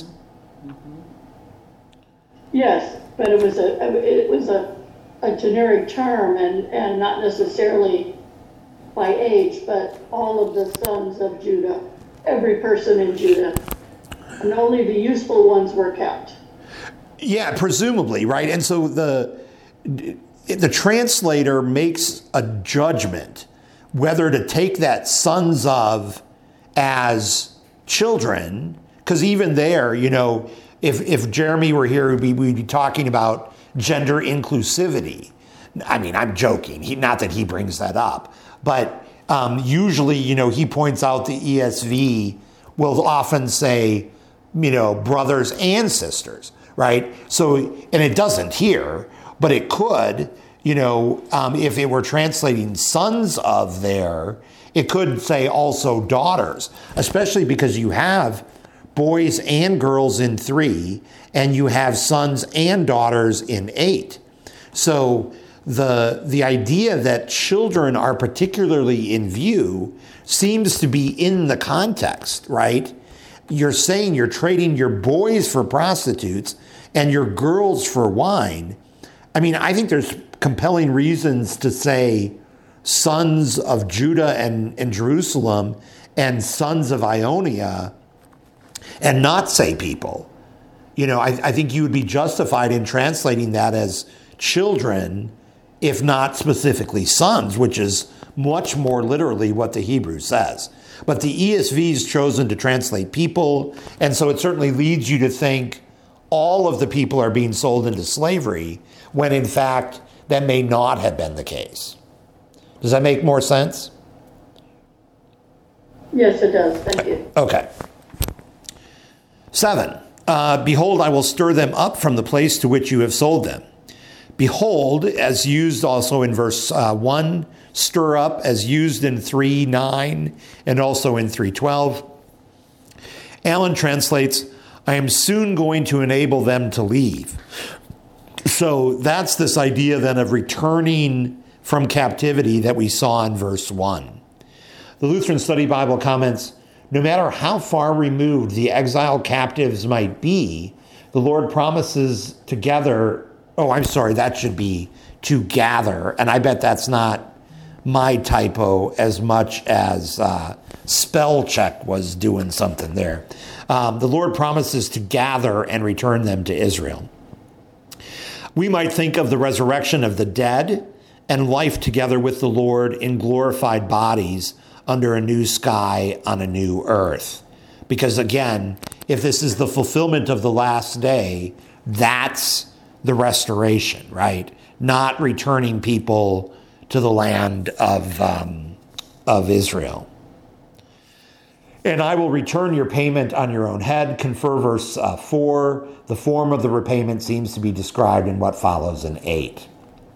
Yes, but it was a it was a, a generic term and, and not necessarily by age, but all of the sons of Judah, every person in Judah And only the useful ones were kept. Yeah, presumably, right? And so the the translator makes a judgment whether to take that sons of as children, because even there, you know, if if Jeremy were here, we'd be, we'd be talking about gender inclusivity. I mean, I'm joking. He, not that he brings that up, but um, usually, you know, he points out the E S V will often say, you know, brothers and sisters, right? So, and it doesn't here, but it could, you know, um, if it were translating sons of there, it could say also daughters, especially because you have boys and girls in three, and you have sons and daughters in eight. So the the idea that children are particularly in view seems to be in the context, right? You're saying you're trading your boys for prostitutes and your girls for wine. I mean, I think there's compelling reasons to say sons of Judah and, and Jerusalem and sons of Ionia and not say people. You know, I, I think you would be justified in translating that as children, if not specifically sons, which is much more literally what the Hebrew says. But the E S V's chosen to translate people, and so it certainly leads you to think all of the people are being sold into slavery, when in fact that may not have been the case. Does that make more sense? Yes, it does. Thank you. Okay. Seven, uh, behold, I will stir them up from the place to which you have sold them. Behold, as used also in verse uh, one, stir up, as used in three nine, and also in three twelve. Allen translates, I am soon going to enable them to leave. So that's this idea then of returning from captivity that we saw in verse one. The Lutheran Study Bible comments, no matter how far removed the exiled captives might be, the Lord promises to gather, oh, I'm sorry, that should be to gather. And I bet that's not my typo as much as uh, spell check was doing something there. Um, the Lord promises to gather and return them to Israel. We might think of the resurrection of the dead and life together with the Lord in glorified bodies under a new sky on a new earth. Because again, if this is the fulfillment of the last day, that's the restoration, right? Not returning people to the land of, um, of Israel. And I will return your payment on your own head. Confer verse uh, four. The form of the repayment seems to be described in what follows in eight.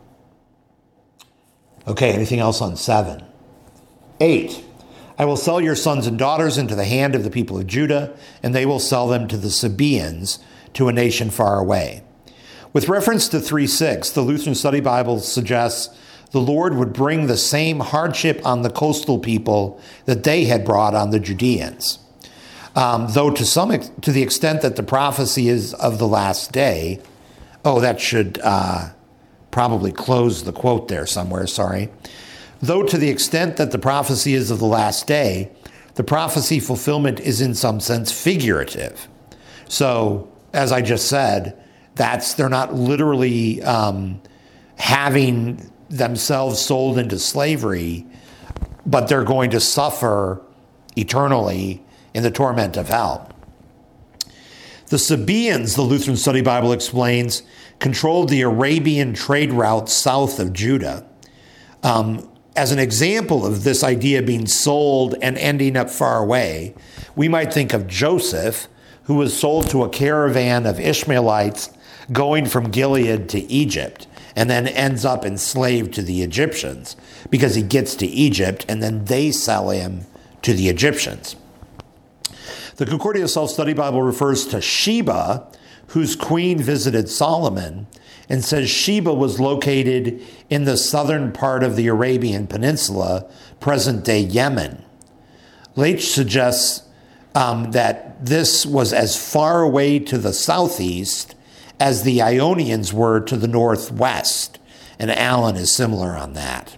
Okay, anything else on seven? Eight. I will sell your sons and daughters into the hand of the people of Judah, and they will sell them to the Sabaeans, to a nation far away. With reference to three six, the Lutheran Study Bible suggests the Lord would bring the same hardship on the coastal people that they had brought on the Judeans. Um, though to some ex- to the extent that the prophecy is of the last day, oh, that should uh, probably close the quote there somewhere, sorry. Though to the extent that the prophecy is of the last day, the prophecy fulfillment is in some sense figurative. So, as I just said, that's they're not literally um, having themselves sold into slavery, but they're going to suffer eternally in the torment of hell. The Sabaeans, the Lutheran Study Bible explains, controlled the Arabian trade route south of Judah. Um, as an example of this idea being sold and ending up far away, we might think of Joseph, who was sold to a caravan of Ishmaelites going from Gilead to Egypt, and then ends up enslaved to the Egyptians because he gets to Egypt and then they sell him to the Egyptians. The Concordia Self-Study Bible refers to Sheba, whose queen visited Solomon, and says Sheba was located in the southern part of the Arabian Peninsula, present-day Yemen. Leitch suggests um, that this was as far away to the southeast as the Ionians were to the northwest, and Allen is similar on that.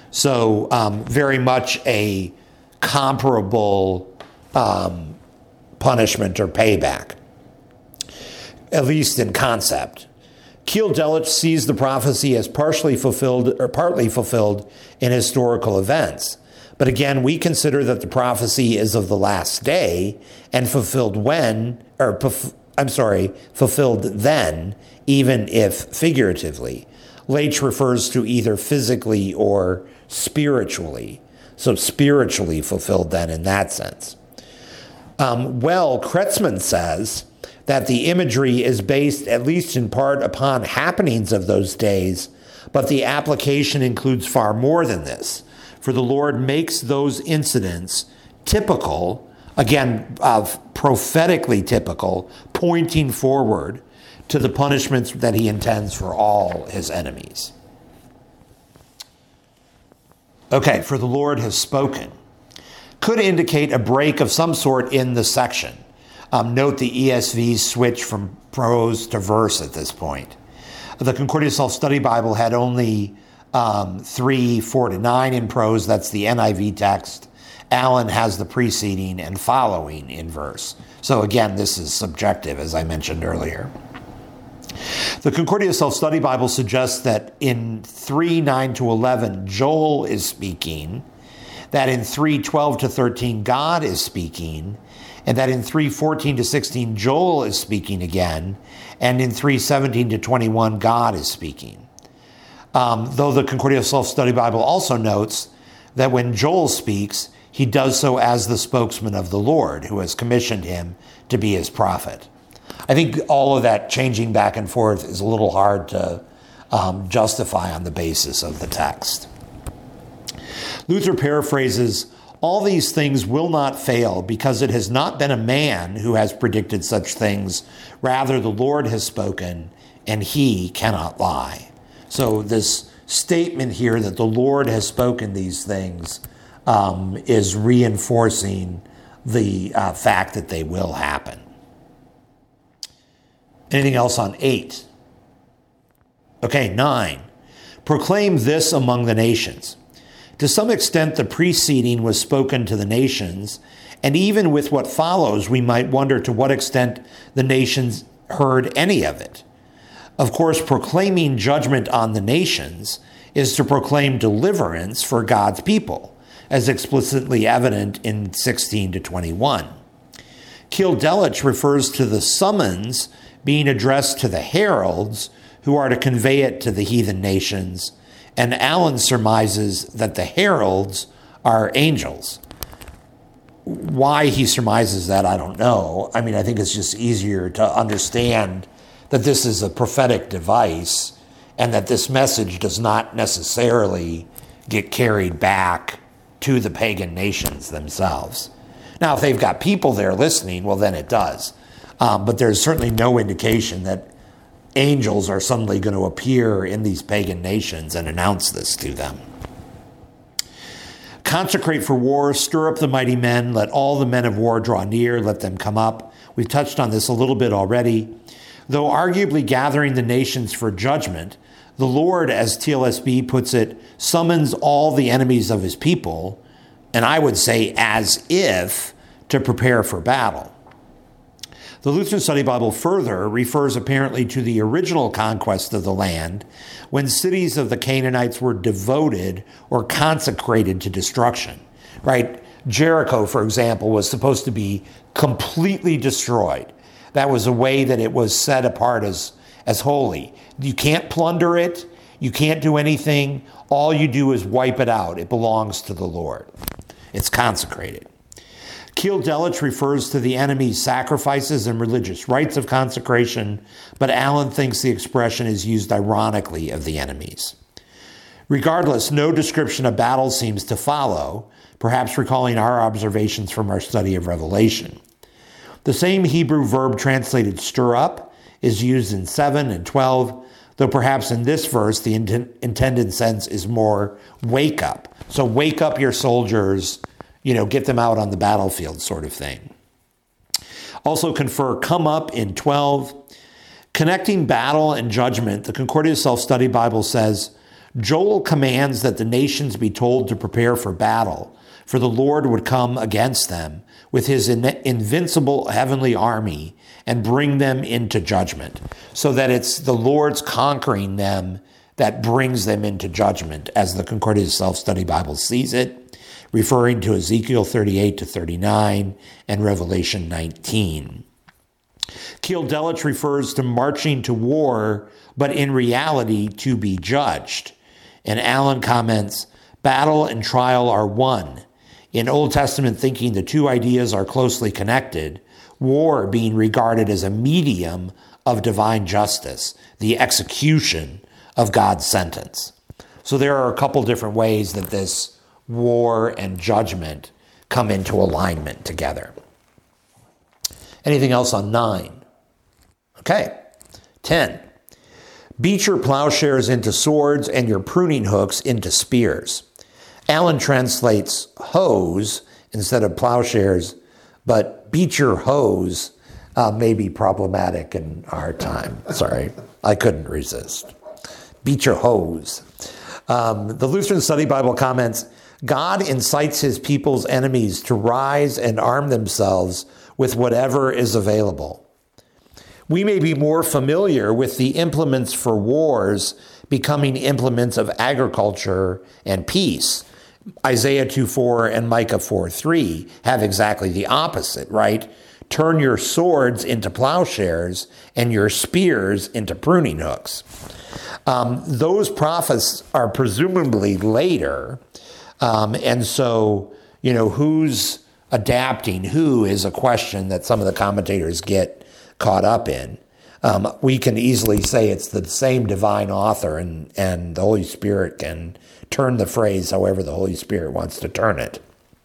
So um, very much a comparable um, punishment or payback, at least in concept. Keel Delitzsch sees the prophecy as partially fulfilled or partly fulfilled in historical events. But again, we consider that the prophecy is of the last day and fulfilled when, or I'm sorry, fulfilled then, even if figuratively. Leitch refers to either physically or spiritually. So spiritually fulfilled then in that sense. Um, well, Kretzmann says that the imagery is based at least in part upon happenings of those days, but the application includes far more than this. For the Lord makes those incidents typical, again, of prophetically typical, pointing forward to the punishments that he intends for all his enemies. Okay, for the Lord has spoken. Could indicate a break of some sort in the section. Um, note the E S V's switch from prose to verse at this point. The Concordia Self-Study Bible had only um, three, four to nine in prose. That's the N I V text. Allen has the preceding and following in verse. So again, this is subjective, as I mentioned earlier. The Concordia Self-Study Bible suggests that in three, nine to eleven, Joel is speaking, that in three, twelve to thirteen, God is speaking, and that in three, fourteen to sixteen, Joel is speaking again, and in three, seventeen to twenty-one, God is speaking. Um, though the Concordia Self-Study Bible also notes that when Joel speaks, he does so as the spokesman of the Lord, who has commissioned him to be his prophet. I think all of that changing back and forth is a little hard to um, justify on the basis of the text. Luther paraphrases, "All these things will not fail because it has not been a man who has predicted such things. Rather, the Lord has spoken, and he cannot lie." So this statement here that the Lord has spoken these things um, is reinforcing the uh, fact that they will happen. Anything else on eight? Okay, nine. Proclaim this among the nations. To some extent, the preceding was spoken to the nations, and even with what follows, we might wonder to what extent the nations heard any of it. Of course, proclaiming judgment on the nations is to proclaim deliverance for God's people, as explicitly evident in sixteen to twenty-one. Keel Delitzsch refers to the summons being addressed to the heralds who are to convey it to the heathen nations, and Allen surmises that the heralds are angels. Why he surmises that, I don't know. I mean, I think it's just easier to understand that this is a prophetic device and that this message does not necessarily get carried back to the pagan nations themselves. Now, if they've got people there listening, well, then it does. Um, but there's certainly no indication that angels are suddenly going to appear in these pagan nations and announce this to them. Consecrate for war, stir up the mighty men, let all the men of war draw near, let them come up. We've touched on this a little bit already. Though arguably gathering the nations for judgment, the Lord, as T L S B puts it, summons all the enemies of his people, and I would say as if to prepare for battle. The Lutheran Study Bible further refers apparently to the original conquest of the land when cities of the Canaanites were devoted or consecrated to destruction, right? Jericho, for example, was supposed to be completely destroyed. That was a way that it was set apart as, as holy. You can't plunder it. You can't do anything. All you do is wipe it out. It belongs to the Lord. It's consecrated. Keel Delitzsch refers to the enemy's sacrifices and religious rites of consecration, but Allen thinks the expression is used ironically of the enemies. Regardless, no description of battle seems to follow, perhaps recalling our observations from our study of Revelation. The same Hebrew verb translated stir up is used in seven and twelve, though perhaps in this verse the int- intended sense is more wake up. So wake up your soldiers, you know, get them out on the battlefield sort of thing. Also confer come up in twelve. Connecting battle and judgment, the Concordia Self-Study Bible says, Joel commands that the nations be told to prepare for battle, for the Lord would come against them with his in- invincible heavenly army and bring them into judgment, so that it's the Lord's conquering them that brings them into judgment, as the Concordia Self-Study Bible sees it, referring to Ezekiel thirty-eight to thirty-nine and Revelation nineteen. Keil Delitzsch refers to marching to war, but in reality to be judged. And Allen comments, battle and trial are one. In Old Testament thinking, the two ideas are closely connected, war being regarded as a medium of divine justice, the execution of God's sentence. So there are a couple different ways that this war and judgment come into alignment together. Anything else on nine? Okay. ten. Beat your plowshares into swords and your pruning hooks into spears. Allen translates hoes instead of plowshares, but beat your hoes uh, may be problematic in our time. Sorry, I couldn't resist. Beat your hoes. Um, the Lutheran Study Bible comments, God incites his people's enemies to rise and arm themselves with whatever is available. We may be more familiar with the implements for wars becoming implements of agriculture and peace. Isaiah two four and Micah four three have exactly the opposite, right? Turn your swords into plowshares and your spears into pruning hooks. Um, those prophets are presumably later. Um, and so, you know, who's adapting who is a question that some of the commentators get caught up in. Um, we can easily say it's the same divine author, and, and the Holy Spirit can turn the phrase however the Holy Spirit wants to turn it.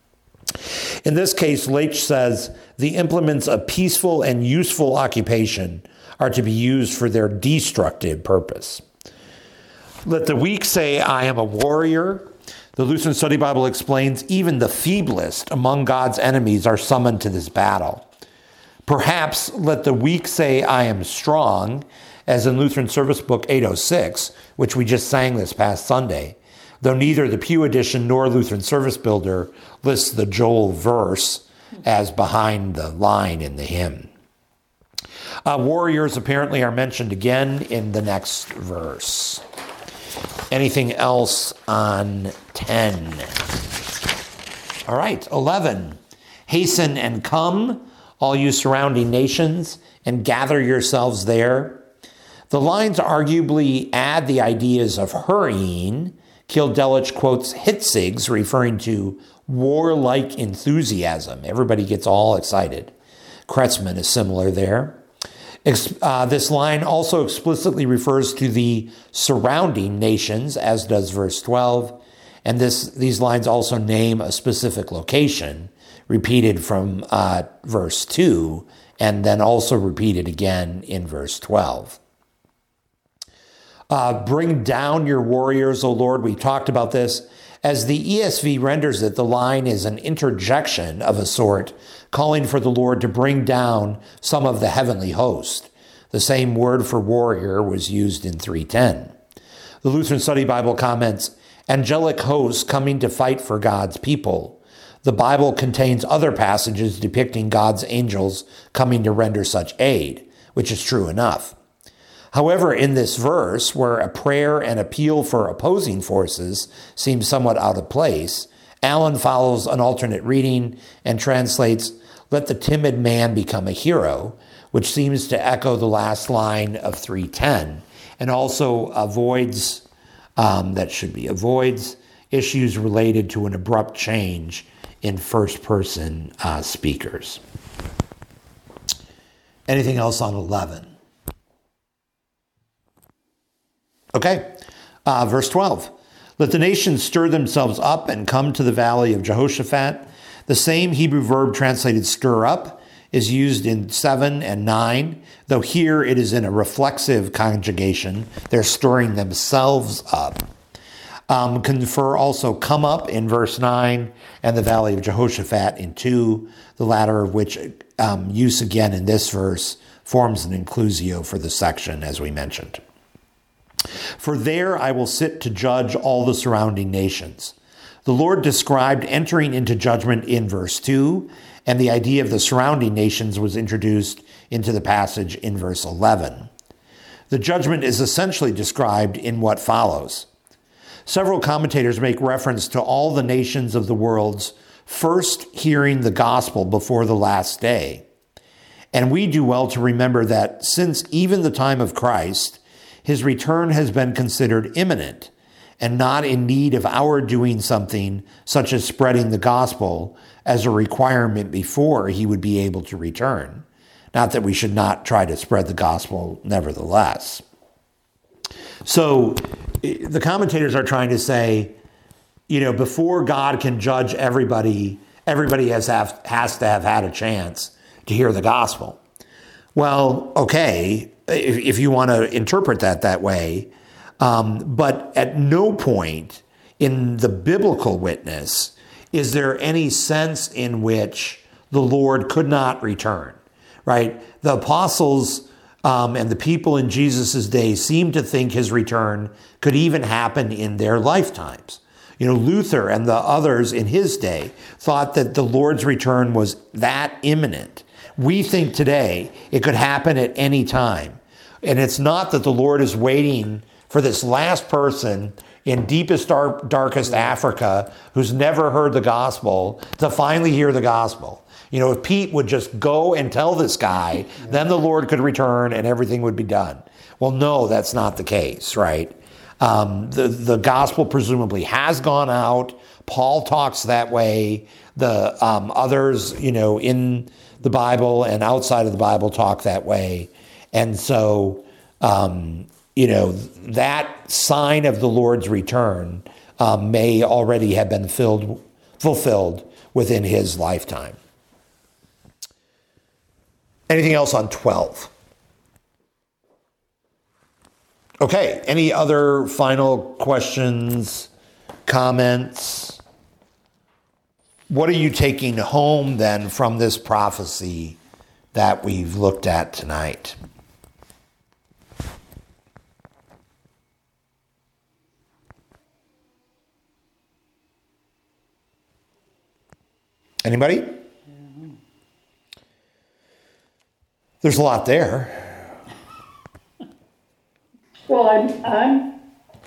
In this case, Leitch says the implements of peaceful and useful occupation are to be used for their destructive purpose. Let the weak say, I am a warrior. The Lutheran Study Bible explains even the feeblest among God's enemies are summoned to this battle. Perhaps let the weak say, I am strong, as in Lutheran Service Book eight oh six, which we just sang this past Sunday, though neither the Pew Edition nor Lutheran Service Builder lists the Joel verse as behind the line in the hymn. Uh, warriors apparently are mentioned again in the next verse. Anything else on ten? All right, eleven. Hasten and come, all you surrounding nations, and gather yourselves there. The lines arguably add the ideas of hurrying. Keil Delitzsch quotes Hitzigs, referring to warlike enthusiasm. Everybody gets all excited. Kretzmann is similar there. Uh, this line also explicitly refers to the surrounding nations, as does verse twelve. And this these lines also name a specific location, repeated from uh, verse two, and then also repeated again in verse twelve. Uh, bring down your warriors, O Lord. We talked about this. As the E S V renders it, the line is an interjection of a sort, calling for the Lord to bring down some of the heavenly host. The same word for warrior was used in three ten. The Lutheran Study Bible comments, angelic hosts coming to fight for God's people. The Bible contains other passages depicting God's angels coming to render such aid, which is true enough. However, in this verse, where a prayer and appeal for opposing forces seems somewhat out of place, Allen follows an alternate reading and translates, let the timid man become a hero, which seems to echo the last line of three ten, and also avoids, um, that should be avoids, issues related to an abrupt change in first-person uh, speakers. Anything else on eleven? Okay, uh, verse twelve. Let the nations stir themselves up and come to the valley of Jehoshaphat. The same Hebrew verb translated stir up is used in seven and nine, though here it is in a reflexive conjugation. They're stirring themselves up. Um, confer also come up in verse nine and the valley of Jehoshaphat in two, the latter of which um, use again in this verse forms an inclusio for the section, as we mentioned. For there I will sit to judge all the surrounding nations. The Lord described entering into judgment in verse two, and the idea of the surrounding nations was introduced into the passage in verse eleven. The judgment is essentially described in what follows. Several commentators make reference to all the nations of the world's first hearing the gospel before the last day. And we do well to remember that since even the time of Christ, his return has been considered imminent and not in need of our doing something such as spreading the gospel as a requirement before he would be able to return. Not that we should not try to spread the gospel nevertheless. So the commentators are trying to say, you know, before God can judge everybody, everybody has, have, has to have had a chance to hear the gospel. Well, okay, if, if you want to interpret that that way, um, but at no point in the biblical witness is there any sense in which the Lord could not return, right? The apostles um, and the people in Jesus' day seemed to think his return could even happen in their lifetimes. You know, Luther and the others in his day thought that the Lord's return was that imminent. We think today it could happen at any time. And it's not that the Lord is waiting for this last person in deepest, dark, darkest Africa who's never heard the gospel to finally hear the gospel. You know, if Pete would just go and tell this guy, then the Lord could return and everything would be done. Well, no, that's not the case, right? Um, the, the gospel presumably has gone out. Paul talks that way. The um, others, you know, in the Bible and outside of the Bible talk that way. And so, um, you know, that sign of the Lord's return um, may already have been filled, fulfilled within his lifetime. Anything else on twelve? Okay, any other final questions, comments? What are you taking home then from this prophecy that we've looked at tonight? Anybody? Mm-hmm. There's a lot there. Well, I'm, I'm,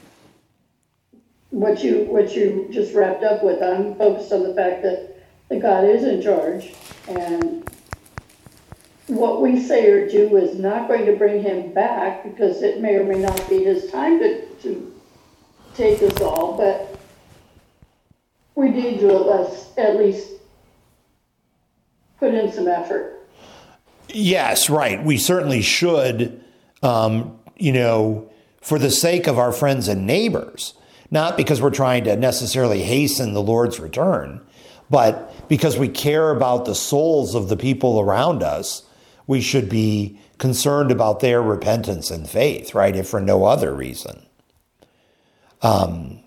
what you, what you just wrapped up with, I'm focused on the fact that, that God is in charge, and what we say or do is not going to bring him back, because it may or may not be his time to, to take us all, but we need to at least, at least put in some effort. Yes, right. We certainly should, um, you know, for the sake of our friends and neighbors, not because we're trying to necessarily hasten the Lord's return, but because we care about the souls of the people around us, we should be concerned about their repentance and faith, right? If for no other reason. Um,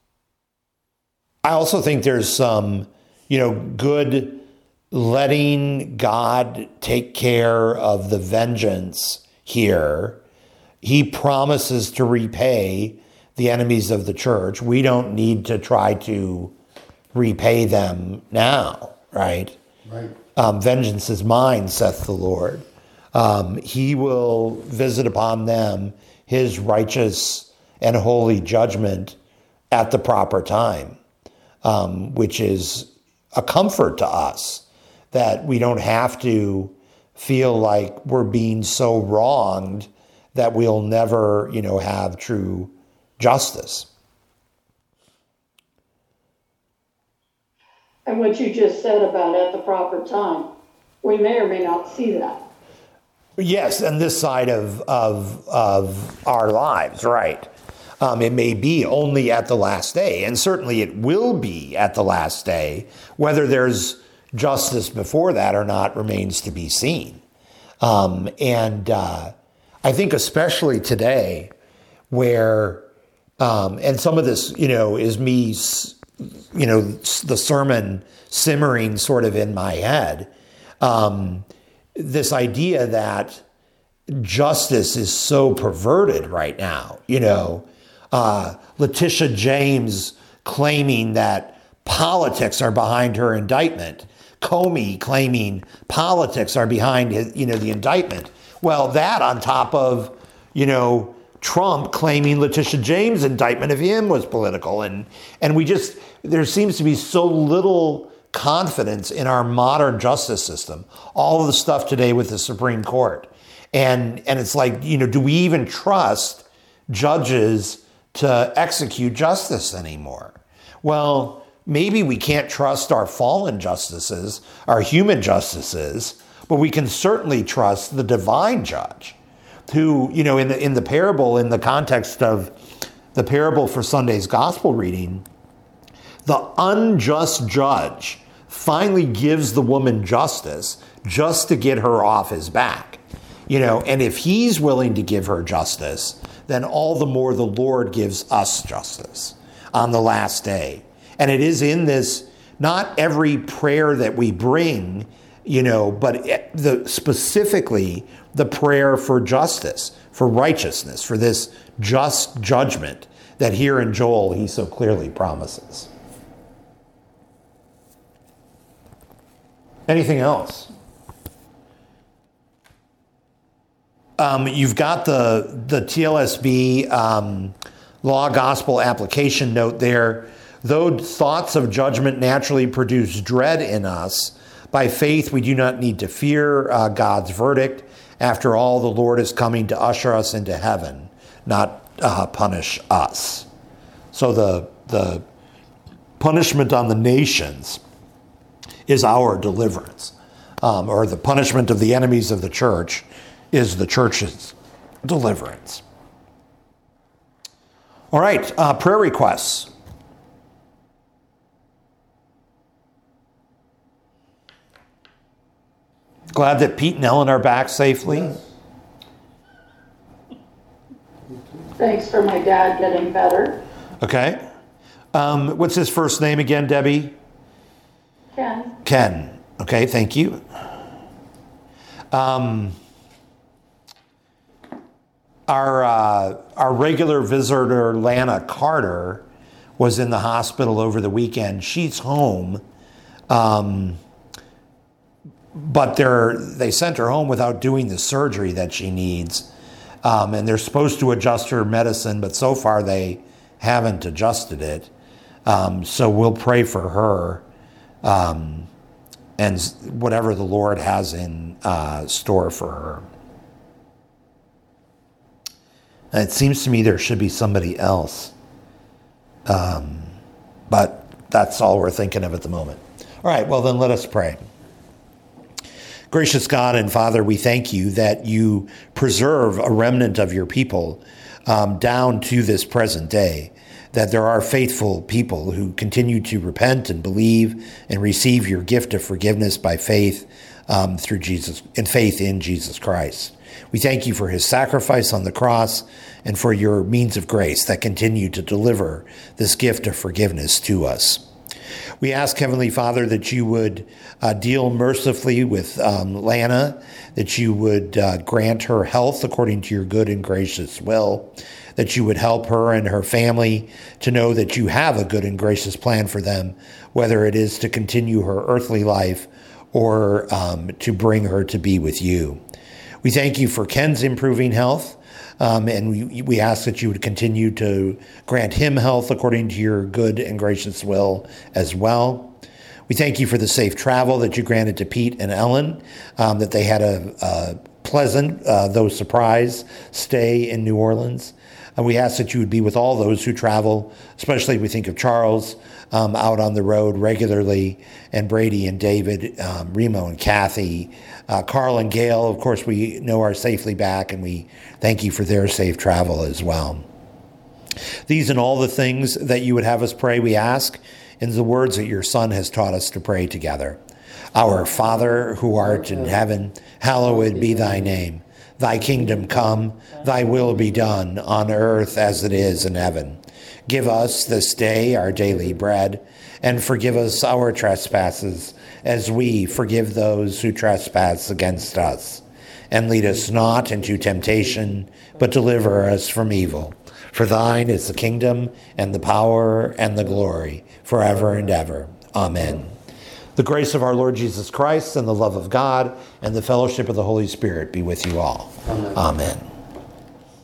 I also think there's some, you know, good letting God take care of the vengeance here. He promises to repay the enemies of the church. We don't need to try to repay them now, right? Right. Um, vengeance is mine, saith the Lord. Um, he will visit upon them his righteous and holy judgment at the proper time, um, which is a comfort to us, that we don't have to feel like we're being so wronged that we'll never, you know, have true justice. And what you just said about at the proper time, we may or may not see that. Yes, and this side of of of our lives, right? Um, it may be only at the last day, and certainly it will be at the last day. Whether there's justice before that or not remains to be seen. Um, and uh, I think especially today, where um, and some of this, you know, is me, you know, the sermon simmering sort of in my head. Um, this idea that justice is so perverted right now, you know, uh, Letitia James claiming that politics are behind her indictment. Comey claiming politics are behind his, you know, the indictment. Well, that on top of, you know, Trump claiming Letitia James' indictment of him was political. And, and we just, there seems to be so little confidence in our modern justice system. All of the stuff today with the Supreme Court. And, and it's like, you know, do we even trust judges to execute justice anymore? Well, maybe we can't trust our fallen justices, our human justices, but we can certainly trust the divine judge who, you know, in the, in the parable, in the context of the parable for Sunday's gospel reading, the unjust judge finally gives the woman justice just to get her off his back. You know, and if he's willing to give her justice, then all the more the Lord gives us justice on the last day. And it is in this, not every prayer that we bring, you know, but the specifically the prayer for justice, for righteousness, for this just judgment that here in Joel he so clearly promises. Anything else? Um, you've got the, the T L S B um, law gospel application note there. Though thoughts of judgment naturally produce dread in us, by faith we do not need to fear uh, God's verdict. After all, the Lord is coming to usher us into heaven, not uh, punish us. So the, the punishment on the nations is our deliverance, um, or the punishment of the enemies of the church is the church's deliverance. All right, uh, prayer requests. Glad that Pete and Ellen are back safely. Yes. Thanks for my dad getting better. Okay. Um, what's his first name again, Debbie? Ken. Ken. Okay, thank you. Um, our uh, our regular visitor, Lana Carter, was in the hospital over the weekend. She's home. Um, But they're, they sent her home without doing the surgery that she needs. Um, and they're supposed to adjust her medicine, but so far they haven't adjusted it. Um, so we'll pray for her um, and whatever the Lord has in uh, store for her. And it seems to me there should be somebody else. Um, but that's all we're thinking of at the moment. All right, well then let us pray. Gracious God and Father, we thank you that you preserve a remnant of your people um, down to this present day, that there are faithful people who continue to repent and believe and receive your gift of forgiveness by faith um, through Jesus, and faith in Jesus Christ. We thank you for his sacrifice on the cross and for your means of grace that continue to deliver this gift of forgiveness to us. We ask, Heavenly Father, that you would uh, deal mercifully with um, Lana, that you would uh, grant her health according to your good and gracious will, that you would help her and her family to know that you have a good and gracious plan for them, whether it is to continue her earthly life or um, to bring her to be with you. We thank you for Ken's improving health. Um, and we, we ask that you would continue to grant him health according to your good and gracious will as well. We thank you for the safe travel that you granted to Pete and Ellen, um, that they had a, a pleasant, uh, though surprise, stay in New Orleans. And we ask that you would be with all those who travel, especially we think of Charles um, out on the road regularly, and Brady and David, um, Remo and Kathy, uh, Carl and Gail, of course, we know are safely back, and we thank you for their safe travel as well. These and all the things that you would have us pray, we ask in the words that your Son has taught us to pray together. Our Father, who art in heaven, hallowed be thy name. Thy kingdom come, thy will be done on earth as it is in heaven. Give us this day our daily bread, and forgive us our trespasses, as we forgive those who trespass against us. And lead us not into temptation, but deliver us from evil. For thine is the kingdom, and the power, and the glory, forever and ever. Amen. The grace of our Lord Jesus Christ and the love of God and the fellowship of the Holy Spirit be with you all. Amen. Amen.